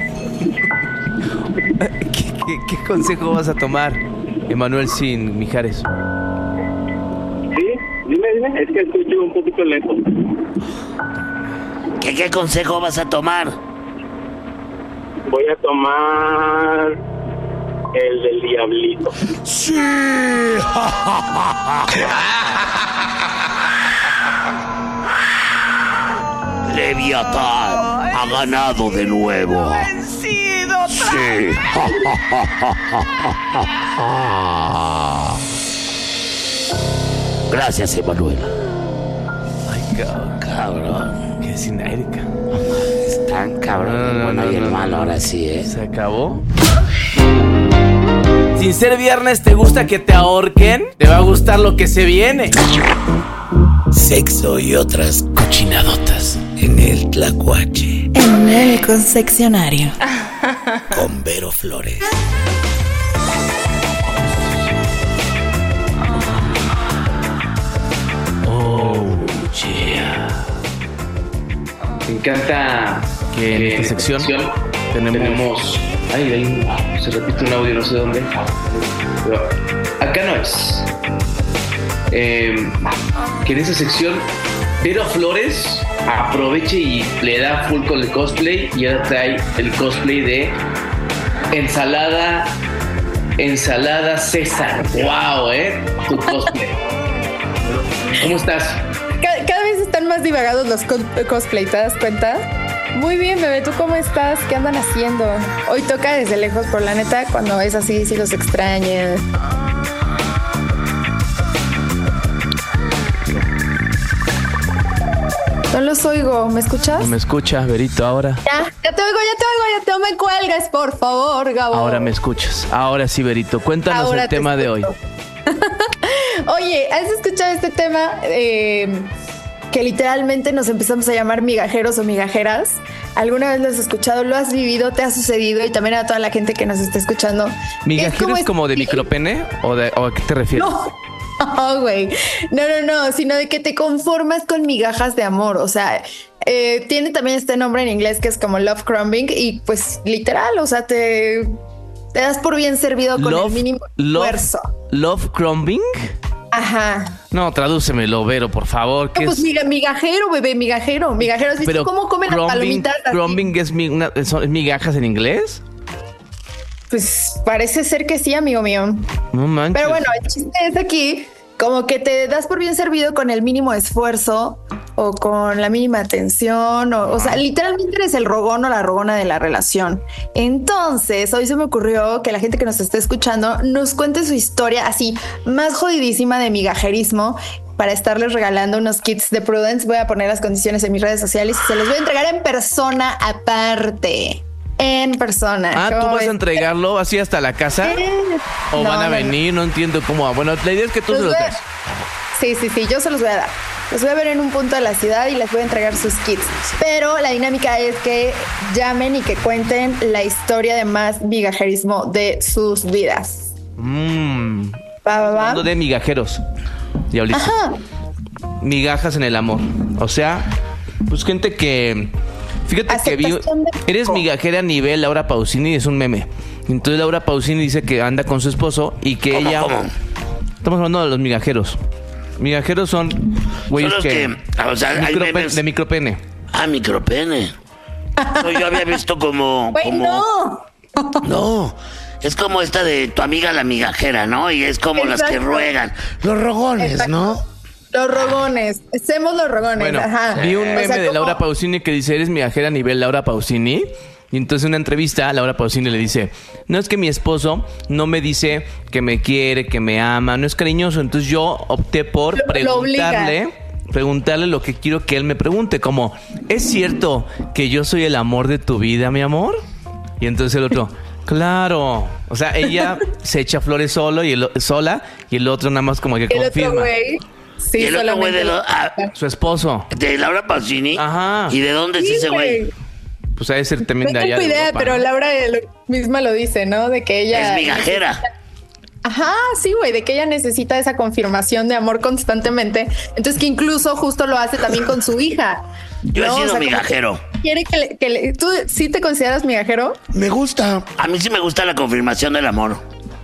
¿Qué, qué, qué consejo vas a tomar, Emanuel Sin Mijares? Sí, dime, dime, es que escucho un poquito lejos. ¿Qué, qué consejo vas a tomar? Voy a tomar el del diablito. ¡Sí! Leviatán ha ganado de nuevo. ¡Vencido! Sí. Gracias, Emanuel. Ay, cabrón. Cabrón. Qué sin aire, cabrón. Están cabrón. No, no, bueno, no, y el no, mal no. ahora sí, ¿eh? ¿Se acabó? Sin ser viernes, ¿te gusta que te ahorquen? Te va a gustar lo que se viene. Sexo y otras cochinadotas en el Tlacuache En el confeccionario. con Vero Flores. Oh, yeah. Me encanta que en esta sección tenemos... tenemos ay, hay un- se repite un audio, no sé dónde. Pero acá no es. Eh, que en esa sección Vero Flores aproveche y le da full con el cosplay y ahora trae el cosplay de ensalada ensalada César. Wow, eh, tu cosplay. ¿Cómo estás? Cada, cada vez están más divagados los co- cosplay, ¿te das cuenta? Muy bien, bebé, ¿tú cómo estás? ¿Qué andan haciendo? Hoy toca desde lejos, por la neta, cuando es así, sí los extraña. No los oigo, ¿me escuchas? ¿No me escuchas, Verito, ahora? Ya, ya te oigo, ya te oigo, ya no me cuelgues, por favor, Gabo. Ahora me escuchas. Ahora sí, Verito. Cuéntanos Ahora el te tema de hoy. escucho. Oye, ¿has escuchado este tema? Eh, que literalmente nos empezamos a llamar migajeros o migajeras. ¿Alguna vez lo has escuchado? ¿Lo has vivido? ¿Te ha sucedido? Y también a toda la gente que nos está escuchando. ¿Migajero es como, es como de micropene? ¿O, de, ¿O a qué te refieres? No. No, güey. No, no, no, sino de que te conformas con migajas de amor. O sea, eh, tiene también este nombre en inglés que es como love crumbing y pues literal, o sea, te, te das por bien servido con love, el mínimo esfuerzo. Love, love crumbing. Ajá. No, tradúcemelo, Vero, por favor. No, pues es? migajero, bebé, migajero. Migajero, ¿has visto Pero cómo comen las palomitas? ¿Crumbing es, mi, una, son migajas en inglés? Pues parece ser que sí, amigo mío. No manches. Pero bueno, el chiste es aquí como que te das por bien servido con el mínimo esfuerzo o con la mínima atención. O, o sea, literalmente eres el rogón o la rogona de la relación. Entonces, hoy se me ocurrió que la gente que nos esté escuchando nos cuente su historia así más jodidísima de migajerismo para estarles regalando unos kits de Prudence. Voy a poner las condiciones en mis redes sociales y se los voy a entregar en persona aparte. En persona. Ah, ¿tú vas a entregarlo así hasta la casa? Eh, ¿O no, van a no, venir? No. no entiendo cómo. Bueno, la idea es que tú los se los voy a... des. Sí, sí, sí, yo se los voy a dar. Los voy a ver en un punto de la ciudad y les voy a entregar sus kits. Pero la dinámica es que llamen y que cuenten la historia de más migajerismo de sus vidas. Mmm. Va, va, va. Hablando de migajeros. Diablito. Ajá. Migajas en el amor. O sea, pues gente que... Fíjate que vi, eres migajera a nivel Laura Pausini, es un meme. Entonces Laura Pausini dice que anda con su esposo y que ¿Cómo, ella... cómo? Estamos hablando de los migajeros. Migajeros son güeyes Son los que... que, o sea, hay micrope- memes. de micropene. Ah, micropene. No, yo había visto como... Güey, como... no. No, es como esta de tu amiga la migajera, ¿no? Y es como las que Exacto. ruegan. Los rogones, Exacto. ¿no? Los rogones. Hacemos los rogones. Bueno, Ajá. vi un meme O sea, de como- Laura Pausini que dice, eres migajera a nivel Laura Pausini. Y entonces en una entrevista Laura Pausini le dice, no es que mi esposo no me dice que me quiere, que me ama, no es cariñoso. Entonces yo opté por Lo- lo preguntarle, obliga. preguntarle lo que quiero que él me pregunte. Como, ¿es cierto que yo soy el amor de tu vida, mi amor? Y entonces el otro... Claro, o sea, ella se echa flores solo y el, sola y el otro nada más como que El otro confirma. güey. Sí, Y el otro güey de, lo- ah, Su esposo. de Laura Pausini. Ajá. ¿Y de dónde es Sí, ese güey? Pues ha de ser también No de allá tengo de idea, Europa, pero ¿no? Laura lo- misma lo dice, ¿no? De que ella... Es migajera. Ajá, sí, güey, de que ella necesita esa confirmación de amor constantemente. Entonces que incluso justo lo hace también con su hija. Yo he ¿no? sido O sea, como migajero. que Quiere que le, que le- ¿Tú sí te consideras migajero? Me gusta. A mí sí me gusta la confirmación del amor.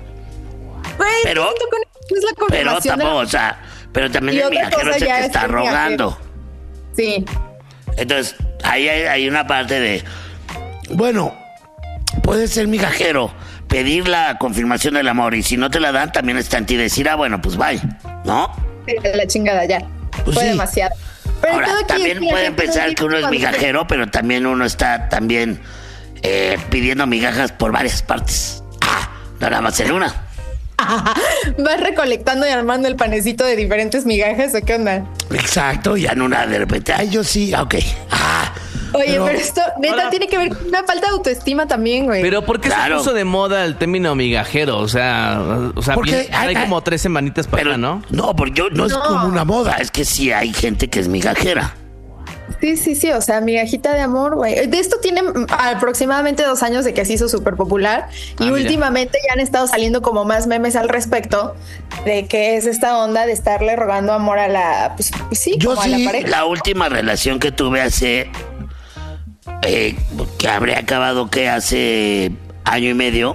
Güey, Pero- siento que es la Pero confirmación de tampoco, la- o sea, pero también Y el otra migajero cosa es el ya que es está ser migajero. rogando. Sí. Entonces, ahí hay, hay una parte de... Bueno, puedes ser migajero, pedir la confirmación del amor, y si no te la dan, también está en ti decir, ah, bueno, pues bye, ¿no? Sí, de la chingada ya. Pues Fue sí. demasiado. Pero Ahora, todo aquí también es que la pueden gente pensar dice que uno es cuando- migajero, pero también uno está también eh, pidiendo migajas por varias partes. Ah, no nada más en una. Vas recolectando y armando el panecito de diferentes migajas, ¿o qué onda? Exacto, y en una de repente, ay, yo sí, ok. Ah, Oye, pero- pero, esto neta Ahora- tiene que ver con una falta de autoestima también, güey. Pero ¿por qué Claro. se puso de moda el término migajero? O sea, o sea Porque bien- hay- hay hay- como tres semanitas para pero acá, ¿no? No, porque yo no, es No. como una moda, es que sí hay gente que es migajera. Sí, sí, sí, o sea, migajita de amor, güey. De esto tiene mm, aproximadamente dos años de que se hizo súper popular y Ah, mira. últimamente ya han estado saliendo como más memes al respecto de que es esta onda de estarle rogando amor a la, pues, pues sí, Yo como a la sí, pareja. la última relación que tuve hace, eh, que habría acabado que hace año y medio,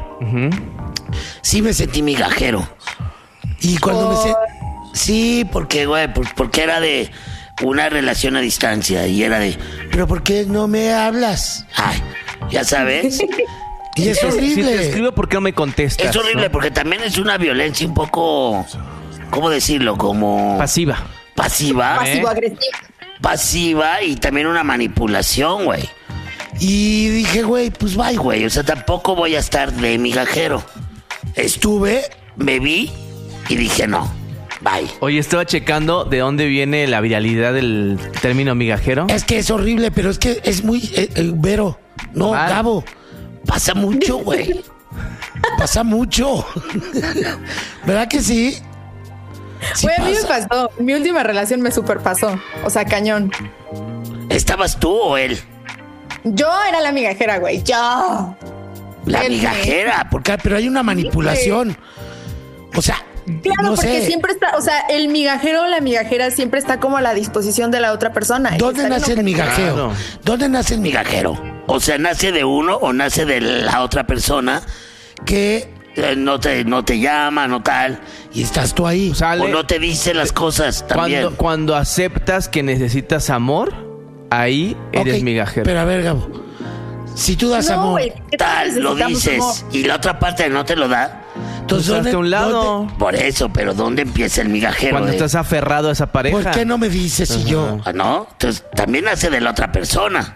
sí me sentí migajero. Y cuando me Por- sentí... Sí, porque, güey, pues porque era de una relación a distancia y era de, pero ¿por qué no me hablas? Ay, ya sabes. Y es Si te horrible. escribo, ¿por qué no me contestas? Es horrible ¿no? porque también es una violencia un poco, ¿cómo decirlo? Como Pasiva. pasiva. Pasivo agresivo. Pasiva y también una manipulación, güey. Y dije, güey, pues bye, güey. O sea, tampoco voy a estar de migajero. Estuve, me vi y dije, no, bye. Oye, estaba checando de dónde viene la viralidad del término migajero. Es que es horrible, pero es que es muy... eh, eh, Vero, no, Vale. Gabo. Pasa mucho, güey. Pasa mucho. ¿Verdad que sí? Güey, a mí me pasó. Mi última relación me superpasó. O sea, cañón. ¿Estabas tú o él? Yo era la migajera, güey. Yo. La Él, migajera, porque pero hay una manipulación. O sea, claro, no porque sé. siempre está, o sea, el migajero o la migajera siempre está como a la disposición de la otra persona. ¿Dónde Está nace el como- migajero? Claro. ¿Dónde nace el migajero? O sea, ¿nace de uno o nace de la otra persona que eh, no te, no te llama, no tal, y estás tú ahí? Sale- o no te dice las cosas también. Cuando, cuando aceptas que necesitas amor, ahí eres Ok, migajero. Pero a ver, Gabo, si tú das No, amor, güey, ¿qué tal tal, lo necesitamos dices, amor? y la otra parte no te lo da, entonces Pues hazte ¿dónde, a un lado. dónde- por eso, pero ¿dónde empieza el migajero? Cuando de- estás aferrado a esa pareja. ¿Por qué no me dices si Ajá. yo? Ah, ¿no? Entonces también nace de la otra persona.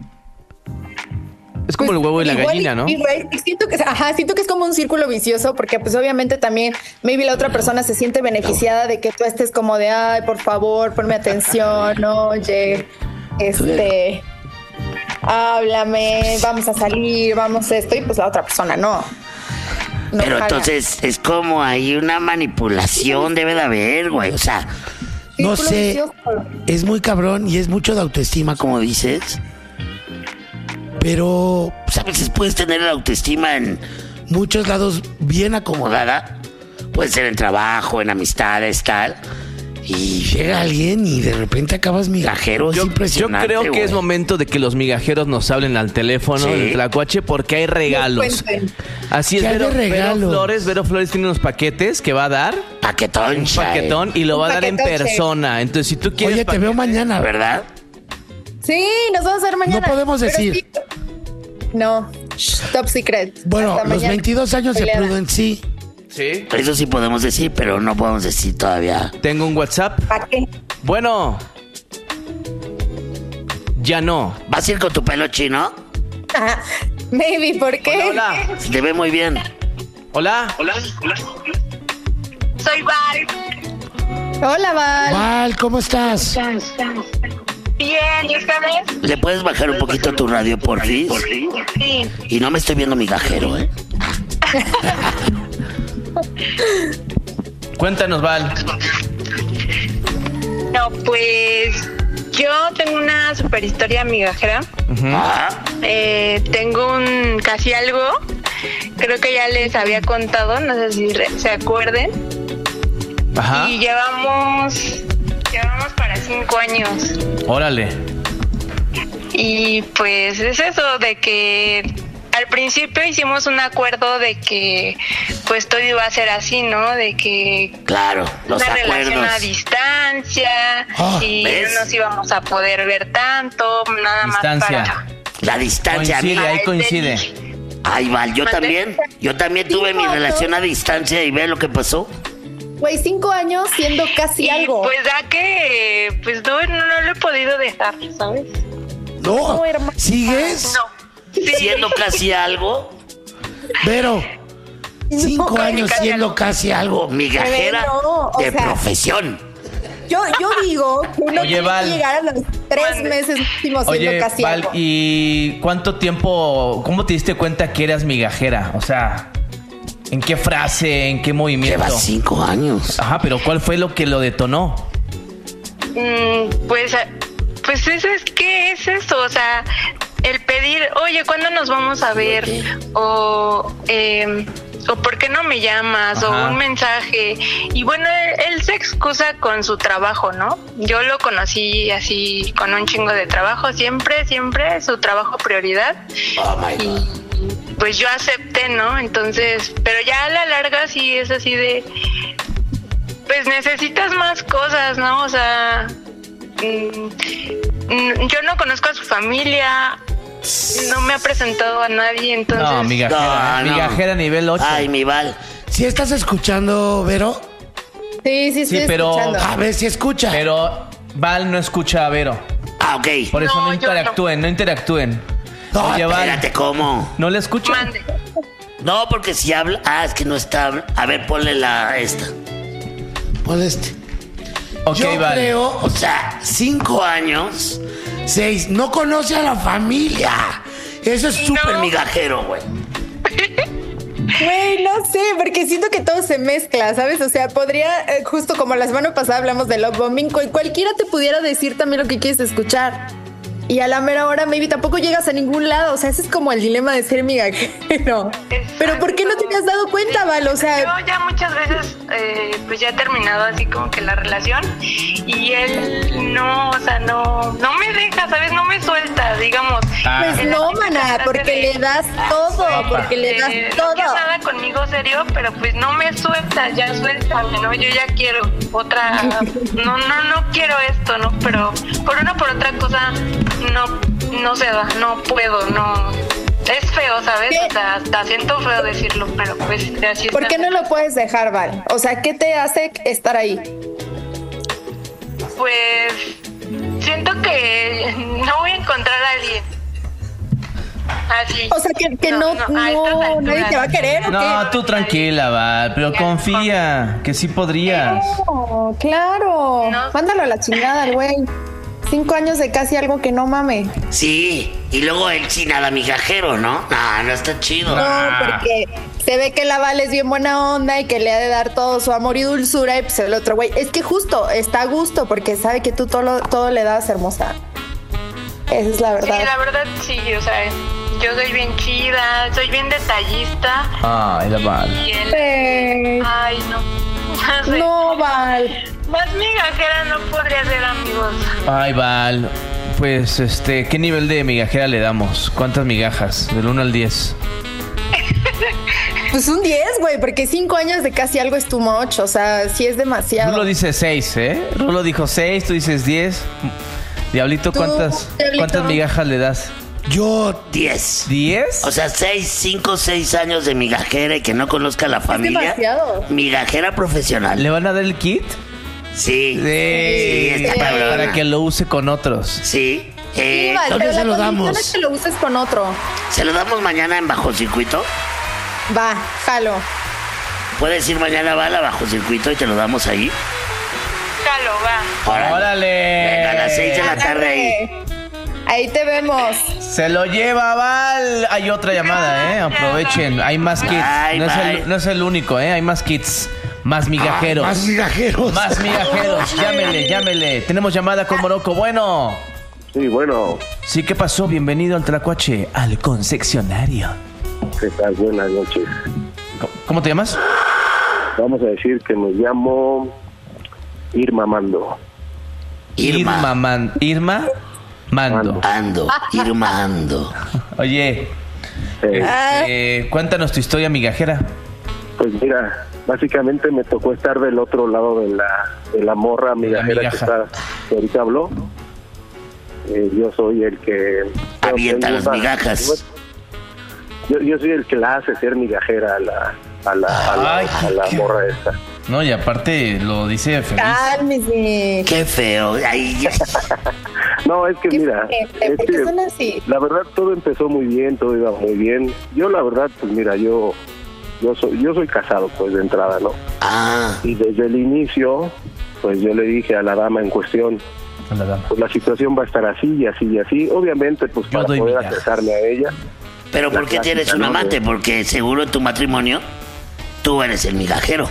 Es como el huevo y la Igual gallina, ¿no? y, güey, y siento que, ajá, siento que es como un círculo vicioso, porque pues obviamente también maybe la otra persona se siente beneficiada de que tú estés como de, ay, por favor, ponme atención, oye, este, háblame, vamos a salir, vamos a esto, y pues la otra persona no. No Pero jala. entonces es como hay una manipulación, debe de haber, güey. O sea, no Círculo sé, vicioso. es muy cabrón y es mucho de autoestima, como dices. Pero pues, a veces puedes tener la autoestima en muchos lados bien acomodada. Puede ser en trabajo, en amistades, tal. Y llega alguien y de repente acabas migajero. Es Yo, yo impresionante. creo que güey. es momento de que los migajeros nos hablen al teléfono Sí. del Tlacuache porque hay regalos. cuenten. Así es, ¿Qué hay Vero, de Vero regalos? Flores, Vero Flores tiene unos paquetes que va a dar, Paquetón, un chai. paquetón, y lo Un va a dar en paquetoche. persona. Entonces, si tú quieres Oye, te veo paquete- mañana, ¿verdad? Sí, nos vamos a ver mañana. No podemos Pero decir. sí- no, shh, top secret. Bueno, Hasta los mañana. veintidós años de Peleada. Prudency. Sí. Eso sí podemos decir, pero no podemos decir todavía. Tengo un WhatsApp. ¿Para qué? Bueno. Ya no. ¿Vas a ir con tu pelo chino? Ajá. Maybe, ¿por qué? Hola, hola. Se te ve muy bien. Hola. Hola, hola. Soy Val. Hola, Val. Val, ¿cómo estás? Bien, ¿y ustedes? ¿Le puedes bajar un poquito tu radio, porfis? Sí. Y no me estoy viendo migajero, ¿eh? Cuéntanos, Val. No, pues yo tengo una super historia migajera. Ah, Eh, tengo un casi algo. Creo que ya les había contado, no sé si re- se acuerden. Ajá. Y llevamos, llevamos para cinco años. Órale. Y pues es eso de que al principio hicimos un acuerdo de que pues todo iba a ser así, ¿no? De que claro, los una relación a acuerdos. distancia Ah, y ¿ves? no nos íbamos a poder ver tanto, nada Distancia. más para... La distancia, Coincide, amiga. ahí coincide. Ay, Val, yo ¿Mande? también. Yo también tuve mi Sí, relación a distancia y ve lo que pasó. Güey, cinco años siendo casi Y algo. pues da que pues no, no lo he podido dejar, ¿sabes? No, No, hermano. ¿sigues No. Sí. siendo casi algo? Pero, cinco No, años casi siendo algo. casi algo. Migajera No, o de sea, profesión. Yo, yo digo que uno Oye, tiene Val. que llegar a los tres Mande. meses últimos siendo Oye, casi Val, algo. ¿y cuánto tiempo, cómo te diste cuenta que eras migajera? O sea, ¿en qué frase, en qué movimiento? Llevas cinco años. Ajá, pero ¿cuál fue lo que lo detonó? Mm, pues, eh, pues eso es que es eso, o sea, el pedir, oye, ¿cuándo nos vamos a ver? O, eh, o ¿por qué no me llamas? Ajá. O un mensaje. Y bueno, él, él se excusa con su trabajo, ¿no? Yo lo conocí así con un chingo de trabajo, siempre, siempre su trabajo prioridad. Oh my God. Y pues yo acepté, ¿no? Entonces, pero ya a la larga sí es así de, pues necesitas más cosas, ¿no? O sea, mm, mm, yo no conozco a su familia, no me ha presentado a nadie, entonces... No, migajera, No, no. migajera nivel ocho. Ay, mi Val. Si estás escuchando, Vero, Sí, sí, Sí, estoy pero- escuchando. a ver si escucha. Pero Val no escucha a Vero. Ah, ok. Por eso no, No, yo interactúen, no, interactúen. No, Oye, Val, espérate, ¿cómo? ¿no le escuchan? Mande. No, porque si habla... Ah, es que no está... A ver, ponle la... esta. Ponle este. Ok, Yo Val. creo, o sea, cinco años, seis, no conoce a la familia. Eso es Y súper no. migajero, güey. Güey, no sé, porque siento que todo se mezcla, ¿sabes? O sea, podría, eh, justo como la semana pasada hablamos de love bombing, cu- cualquiera te pudiera decir también lo que quieres escuchar. Y a la mera hora, maybe tampoco llegas a ningún lado. O sea, ese es como el dilema de ser migajero. Pero ¿por qué no te has dado cuenta, Val? O sea, yo ya muchas veces, eh, pues ya he terminado así como que la relación y él no, o sea, no, no me deja, ¿sabes? No me suelta, digamos. Ah. Pues no, maná, porque le das todo, porque le das eh, todo. No quiero nada conmigo serio, pero pues no me suelta, ya suéltame, ¿no? Yo ya quiero otra, no, no, no quiero esto, ¿no? Pero por una por otra cosa, no, no se da, no puedo, no. Es feo, ¿sabes? ¿Qué? O sea, hasta siento feo decirlo, pero pues así ¿Por está. qué no lo puedes dejar, Val? O sea, ¿qué te hace estar ahí? Pues siento que no voy a encontrar a alguien así. O sea, que, que no, no, no nadie te va a querer, ¿o qué? No, tú tranquila, Val, pero confía, que sí podrías. No, claro. No. Mándalo a la chingada al güey. Cinco años de casi algo que no mame. Sí, y luego el sin nada migajero, ¿no? No, no está chido. No, porque se ve que la Val es bien buena onda y que le ha de dar todo su amor y dulzura y pues el otro güey. Es que justo, está a gusto porque sabe que tú todo, lo, todo le das, hermosa. Esa es la verdad. Sí, la verdad sí, o sea, yo soy bien chida, soy bien detallista. Ay, la Val. Y él... Sí. Ay, no. No, sé. No, Val. Más migajera no podría ser, amigos. Ay, Val. Pues, este, ¿qué nivel de migajera le damos? ¿Cuántas migajas? Del uno al diez. Pues un diez, güey, porque cinco años de casi algo es too much. O sea, sí es demasiado. Rulo dice seis, ¿eh? Rulo dijo seis, tú dices diez. Diablito, ¿cuántas, Diablito? ¿cuántas migajas le das? Yo diez. ¿diez? O sea, seis, cinco, seis años de migajera y que no conozca a la familia. Es demasiado. Migajera profesional. ¿Le van a dar el kit? Sí. Sí, sí, está sí. cabrona. Para que lo use con otros. Sí. Eh, sí, Val, ¿Dónde se lo damos? Es que lo uses con otro. ¿Se lo damos mañana en Bajo Circuito? Va, jalo. ¿Puedes ir mañana, Val, a Bajo Circuito y te lo damos ahí? Jalo, va. Órale. Órale. Venga, a las seis de la tarde ahí. Ahí te vemos. Se lo lleva, Val. Hay otra llamada, ¿eh? Aprovechen. Hay más kits. Bye, no, es bye. el, no es el único, ¿eh? Hay más kits. Más migajeros. Ah, más migajeros. Más migajeros. Llámele, llámele. Tenemos llamada con Morocco. Bueno. Sí, bueno. Sí, ¿qué pasó? Bienvenido al Tlacuache, al concesionario. ¿Qué tal? Buenas noches. ¿Cómo te llamas? Vamos a decir que me llamo Irma Mando. Irma. Irma, man, Irma Mando. Ando, Irma Ando. Oye, Eh, este, cuéntanos tu historia migajera. pues mira, básicamente me tocó estar del otro lado de la, de la morra migajera migaja. que, está, que ahorita habló. Eh, yo soy el que... Avienta tengo las una- migajas. Yo, yo soy el que la hace ser migajera a la, a la, a la, Ay, a la qué- morra esta. No, y aparte lo dice feliz. Cálmese. Qué feo. Ay, ya. No, es que ¿Qué mira, fue? es ¿Por qué que son así? la verdad todo empezó muy bien, todo iba muy bien. Yo la verdad, pues mira, yo yo soy yo soy casado pues de entrada, ¿no? Ah, Y desde el inicio, pues yo le dije a la dama en cuestión, A la dama. pues la situación va a estar así y así y así. Obviamente, pues Yo para doy poder migajas. acercarme a ella. pero La ¿por qué tienes clásica, un ¿no? amante? Porque seguro en tu matrimonio tú eres el migajero.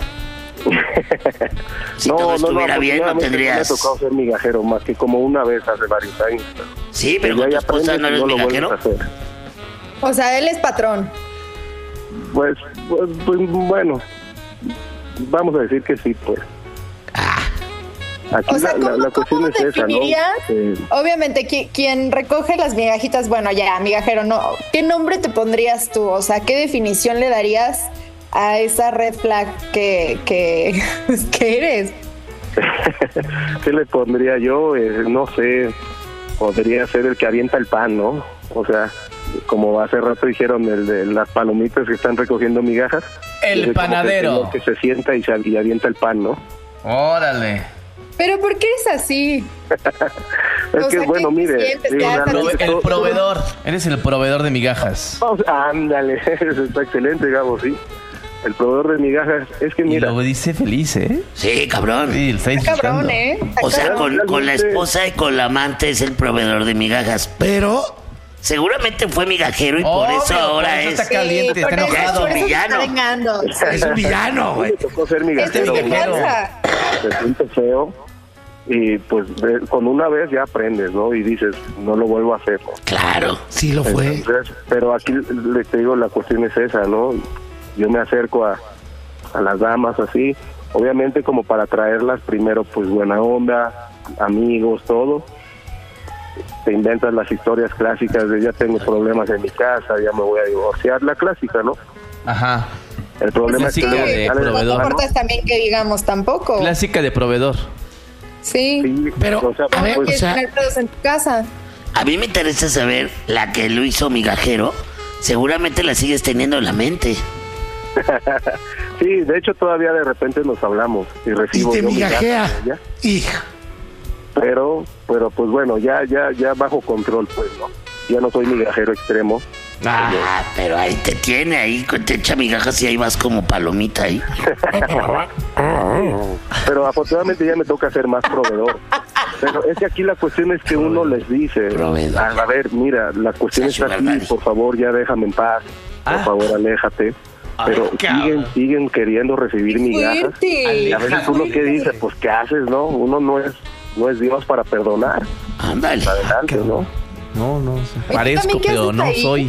Si todo estuviera bien, no afortunadamente tendrías... me ha tocado ser migajero más que como una vez hace varios años. Sí, pero Ya con tu ya esposa aprendes no y eres lo vuelves migajero. a hacer. O sea, él es patrón. Pues, pues, pues, bueno, vamos a decir que sí, pues. Aquí O sea, la, la- ¿cómo, la cuestión cómo es esa, ¿no? definirías? Eh, Obviamente, qui- quien recoge las migajitas, bueno, ya, migajero, no. ¿Qué nombre te pondrías tú? O sea, ¿qué definición le darías a esa red flag que, que, que eres? ¿Qué le pondría yo? Eh, no sé, podría ser el que avienta el pan, ¿no? O sea, como hace rato dijeron, el de las palomitas que están recogiendo migajas. El Es como que panadero. el señor Que, se sienta y, se, y avienta el pan, ¿no? Órale. ¿Pero por qué eres así? Es O que, sea, bueno, ¿qué mire, sientes? digo, ¿Te das realmente Prove- el todo- proveedor. Eres el proveedor de migajas. Vamos, ándale, eso está excelente, Gabo, sí. El proveedor de migajas, es que Y mira, lo dice feliz, ¿eh? Sí, cabrón. Sí, lo está disfrutando. Cabrón, ¿eh? O sea, Cabrón. con, con la esposa y con la amante es el proveedor de migajas, pero Seguramente fue migajero y Oh, por eso pero ahora por eso es... está caliente, Sí, está por eso- enojado. por eso se Villano. está vengando. Es un villano, güey. Me tocó ser Es migajero. tu ¿no? venganza. Se siente feo y pues de- con una vez ya aprendes, ¿no? Y dices, no lo vuelvo a hacer, ¿no? Claro, sí lo fue. Entonces, pero aquí le te digo, la cuestión es esa, ¿no? Yo me acerco a, a las damas así, obviamente como para traerlas primero, pues buena onda, amigos, todo. Te inventas las historias clásicas de ya tengo problemas en mi casa, ya me voy a divorciar, la clásica, ¿no? Ajá. El problema Clásica es que luego de sale proveedor. No mano. importa también que digamos tampoco. Clásica de proveedor. Sí. Sí, Pero, o sea, a ver, pues, o Quieres sea, tener pedos en tu casa. a mí me interesa saber la que lo hizo migajero. Seguramente la sigues teniendo en la mente. sí, de hecho todavía de repente nos hablamos y recibo Y te yo mi gato migajea. de ella, Hija. pero pero pues bueno, ya ya ya bajo control, pues, ¿no? Ya no soy migajero extremo. Ah, pero ahí te tiene, ahí te echa migajas y ahí vas como palomita ahí. Pero afortunadamente ya me toca ser más proveedor. Pero es que aquí la cuestión es que uno les dice, a, a ver, mira, la cuestión está aquí, por favor ya déjame en paz, por favor aléjate. Pero siguen, siguen queriendo recibir migajas. fuerte! Y a veces uno que dice, pues ¿qué haces, no? Uno no es no es Dios para perdonar. Ándale. Adelante, ¿no? No, no, Oye, parezco, ¿también qué pero haces no ahí? soy.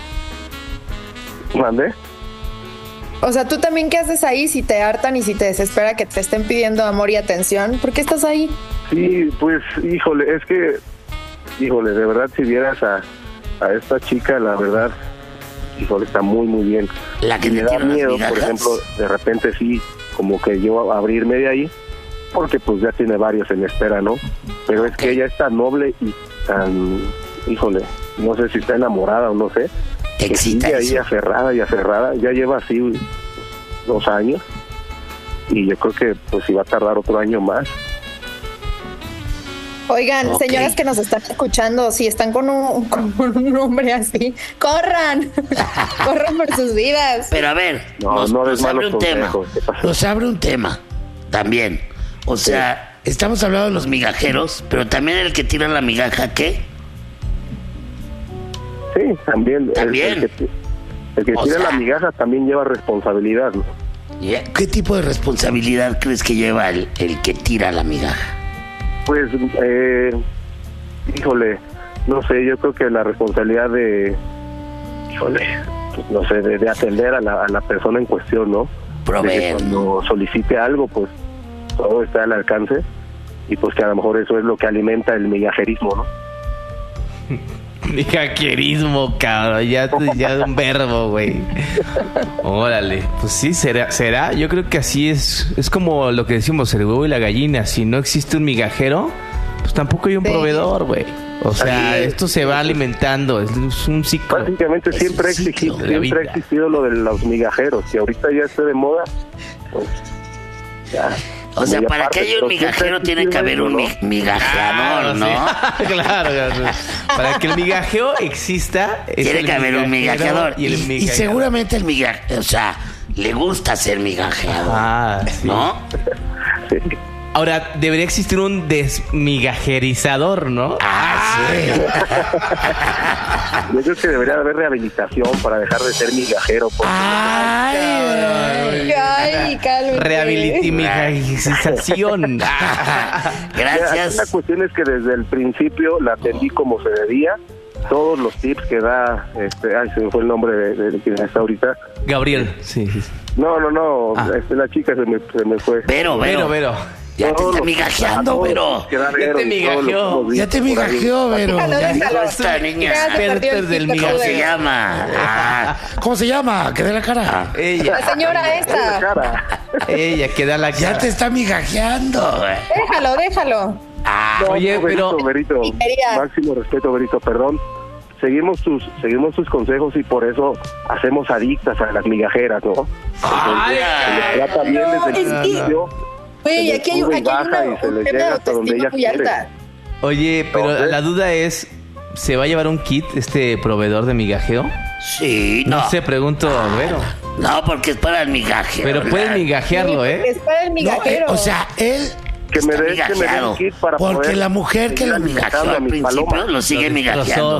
¿Mande? O sea, ¿tú también qué haces ahí si te hartan y si te desespera que te estén pidiendo amor y atención? ¿Por qué estás ahí? Sí, pues, híjole, es que, híjole, de verdad, si vieras a, a esta chica, la verdad, híjole, está muy, muy bien. La que me te da tira las miedo, migajas. por ejemplo, de repente sí, como que yo abrirme de ahí, porque pues ya tiene varios en espera, ¿no? Pero es que ella es tan noble y tan, híjole, no sé si está enamorada o no sé, que sigue ahí aferrada y aferrada, ya lleva así dos años, y yo creo que pues si va a tardar otro año más. Oigan, Ok. señoras que nos están escuchando, si están con un, con un hombre así, corran, corran por sus vidas. Pero a ver, No, nos, no des nos abre malos un tema. consejos, ¿qué pasó? Nos abre un tema también. O sea, estamos hablando de los migajeros, pero también el que tira la migaja, ¿qué? Sí, también. el- También. El, que, el que O tira sea- la migaja también lleva responsabilidad, ¿no? ¿Qué tipo de responsabilidad crees que lleva el, el que tira la migaja? Pues, eh, híjole, no sé, yo creo que la responsabilidad de, híjole, pues, no sé, de, de atender a la, a la persona en cuestión, ¿no? De que cuando solicite algo, pues todo está al alcance y pues que a lo mejor eso es lo que alimenta el migajerismo, ¿no? Migajerismo, cabrón. Ya, ya es un verbo, güey. Órale. Pues sí, será, será. Yo creo que así es. Es como lo que decimos, el huevo y la gallina. Si no existe un migajero, pues tampoco hay un Sí. proveedor, güey. O sea, Así es. esto se va alimentando. Es un ciclo. Básicamente siempre ha existido, de la siempre ha vida. existido lo de los migajeros, que ahorita ya esté de moda, pues ya. O sea, muy para aparte, que haya un pero siempre ha migajero tiene que haber un mi- existido, migajeador, ¿no? sí. claro, claro. Para que el migajeo exista, es Tiene el que haber un migajeador. Y, el Y, y migajeador. seguramente el migajero, o sea, le gusta ser migajeador, Ah, sí. ¿no? Sí. Ahora, debería existir un desmigajerizador, ¿no? Ah, sí. Yo creo que debería haber rehabilitación para dejar de ser migajero. porque- Ay, cálmate. Rehabilitimigajización. Aquí Gracias. la cuestión es que desde el principio la atendí como se debía. Todos los tips que da, este, ay, se me fue el nombre de, de quien está ahorita. Gabriel, sí, sí. sí. No, no, no, Ah. este, la chica se me, se me fue. Vero, Vero, Vero. Vero. Ya te Todos está los- migajeando, todos Vero. los que da Ya te Vero y todos los migajeó. que hemos Ya visto te por ahí. migajeó, Vero. Déjalo, Ya- déjalo. Esta niña. Ya se perdió el Expertos del TikTok ¿Cómo de- se llama? Ah, ¿Cómo se llama? Que dé la cara. Ella, La señora La esta. cara. ella que da la Ya cara. te está migajeando. Déjalo, déjalo. ah, No, Oye, no, Berito, pero- Berito, Quería- máximo respeto, Berito, perdón. Seguimos tus, seguimos tus consejos y por eso hacemos adictas a las migajeras, ¿no? Ay, Se les trata bien no, desde el es que- principio. Güey, Se aquí hay, les sube y aquí hay baja una, y se un les tema de llega hasta donde autoestima ellas muy quieren. alta. Oye, pero Entonces- la duda es, ¿se va a llevar un kit este proveedor de migajeo? sí, no. No sé, pregunto, Vero. No, porque es para el migaje. Pero puedes migajearlo, Sí, ¿eh? Es para el No, eh, migajero. o sea, él, Que me Está dé que me dé migajeado. un kit para porque poder la mujer que seguir lo migajeó alimentando a al mis principio palomas. lo sigue Lo migajeando. destrozó.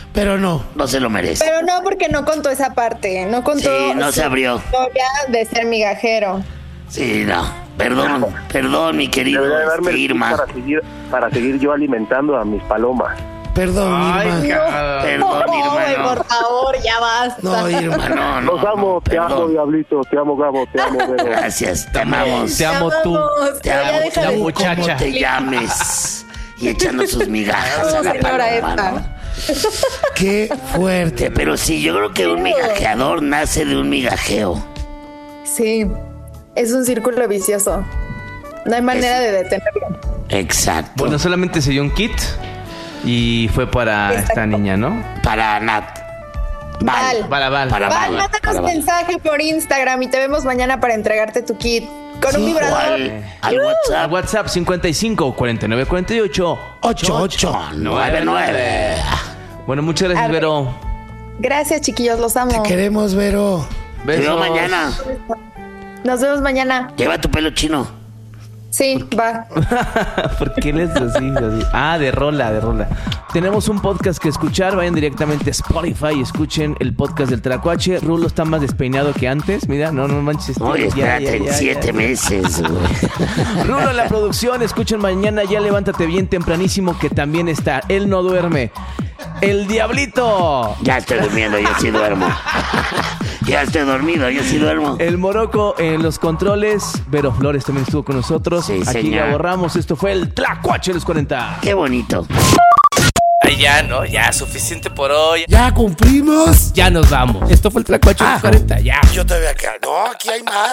Pero no, no se lo merece. Pero no, porque no contó esa parte. No contó. Sí, no se abrió. Historia de ser migajero. Sí, no. Perdón, perdón, mi querido Debería darme este, el Irma. para seguir, para seguir yo alimentando a mis palomas. Perdón, Ay, Irma. ca- Perdón, Irma, Ay, no. por favor, ya basta. No, Irma, no, no. Los amo, no, te amo, perdón. Diablito, te amo, Gabo, te amo, Vero. Gracias, te amamos. Te amo tú. Vamos, Te ya amo, deja te de- amo, muchacha. como te llames. Y echando sus migajas a No, la señora paloma, esta. ¿no? Qué fuerte, pero sí, yo creo que un migajeador nace de un migajeo. Sí, es un círculo vicioso. No hay manera de detenerlo. Exacto. Bueno, solamente se dio un kit y fue para Exacto. esta niña, ¿no? Para Nat. Val. Para Val. Para Val, Val. mándanos para Val. mensaje por Instagram y te vemos mañana para entregarte tu kit. Con un Sí, vibrador. al, al Al WhatsApp WhatsApp cincuenta y cinco cuarenta y nueve cuarenta y ocho ocho ocho nueve nueve. Bueno, muchas gracias, A ver. Vero. Gracias, chiquillos, los amo. Te queremos, Vero. Te veo Besos. mañana. Nos vemos mañana. Lleva tu pelo chino. Sí, va. ¿Por qué les así, así? Ah, de rola, de rola. Tenemos un podcast que escuchar. Vayan directamente a Spotify y escuchen el podcast del Tlacuache. Rulo está más despeinado que antes. Mira, no, no manches. Oye, Ya, espérate, ya, en ya, siete ya. meses, güey. Rulo en la producción. Escuchen mañana. Ya levántate bien tempranísimo, que también está. Él no duerme. El Diablito. Ya estoy durmiendo, yo sí duermo. Ya estoy dormido, yo sí duermo. El Morocco en los controles. Vero Flores también estuvo con nosotros. Sí, Aquí señor. ya borramos. Esto fue el Tlacuache de los cuarenta. Qué bonito. Ay, ya, ¿no? Ya, suficiente por hoy. Ya cumplimos. Ya nos vamos. Esto fue el Tlacuache de los cuarenta, ya. Yo todavía acá. No, aquí hay más.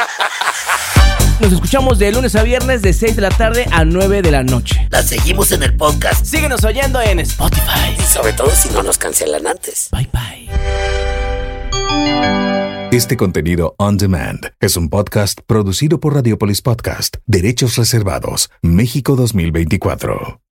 Nos escuchamos de lunes a viernes de seis de la tarde a nueve de la noche. La seguimos en el podcast. Síguenos oyendo en Spotify. Y sobre todo si no nos cancelan antes. Bye bye. Este contenido on demand es un podcast producido por Radiopolis Podcast, Derechos Reservados, México dos mil veinticuatro.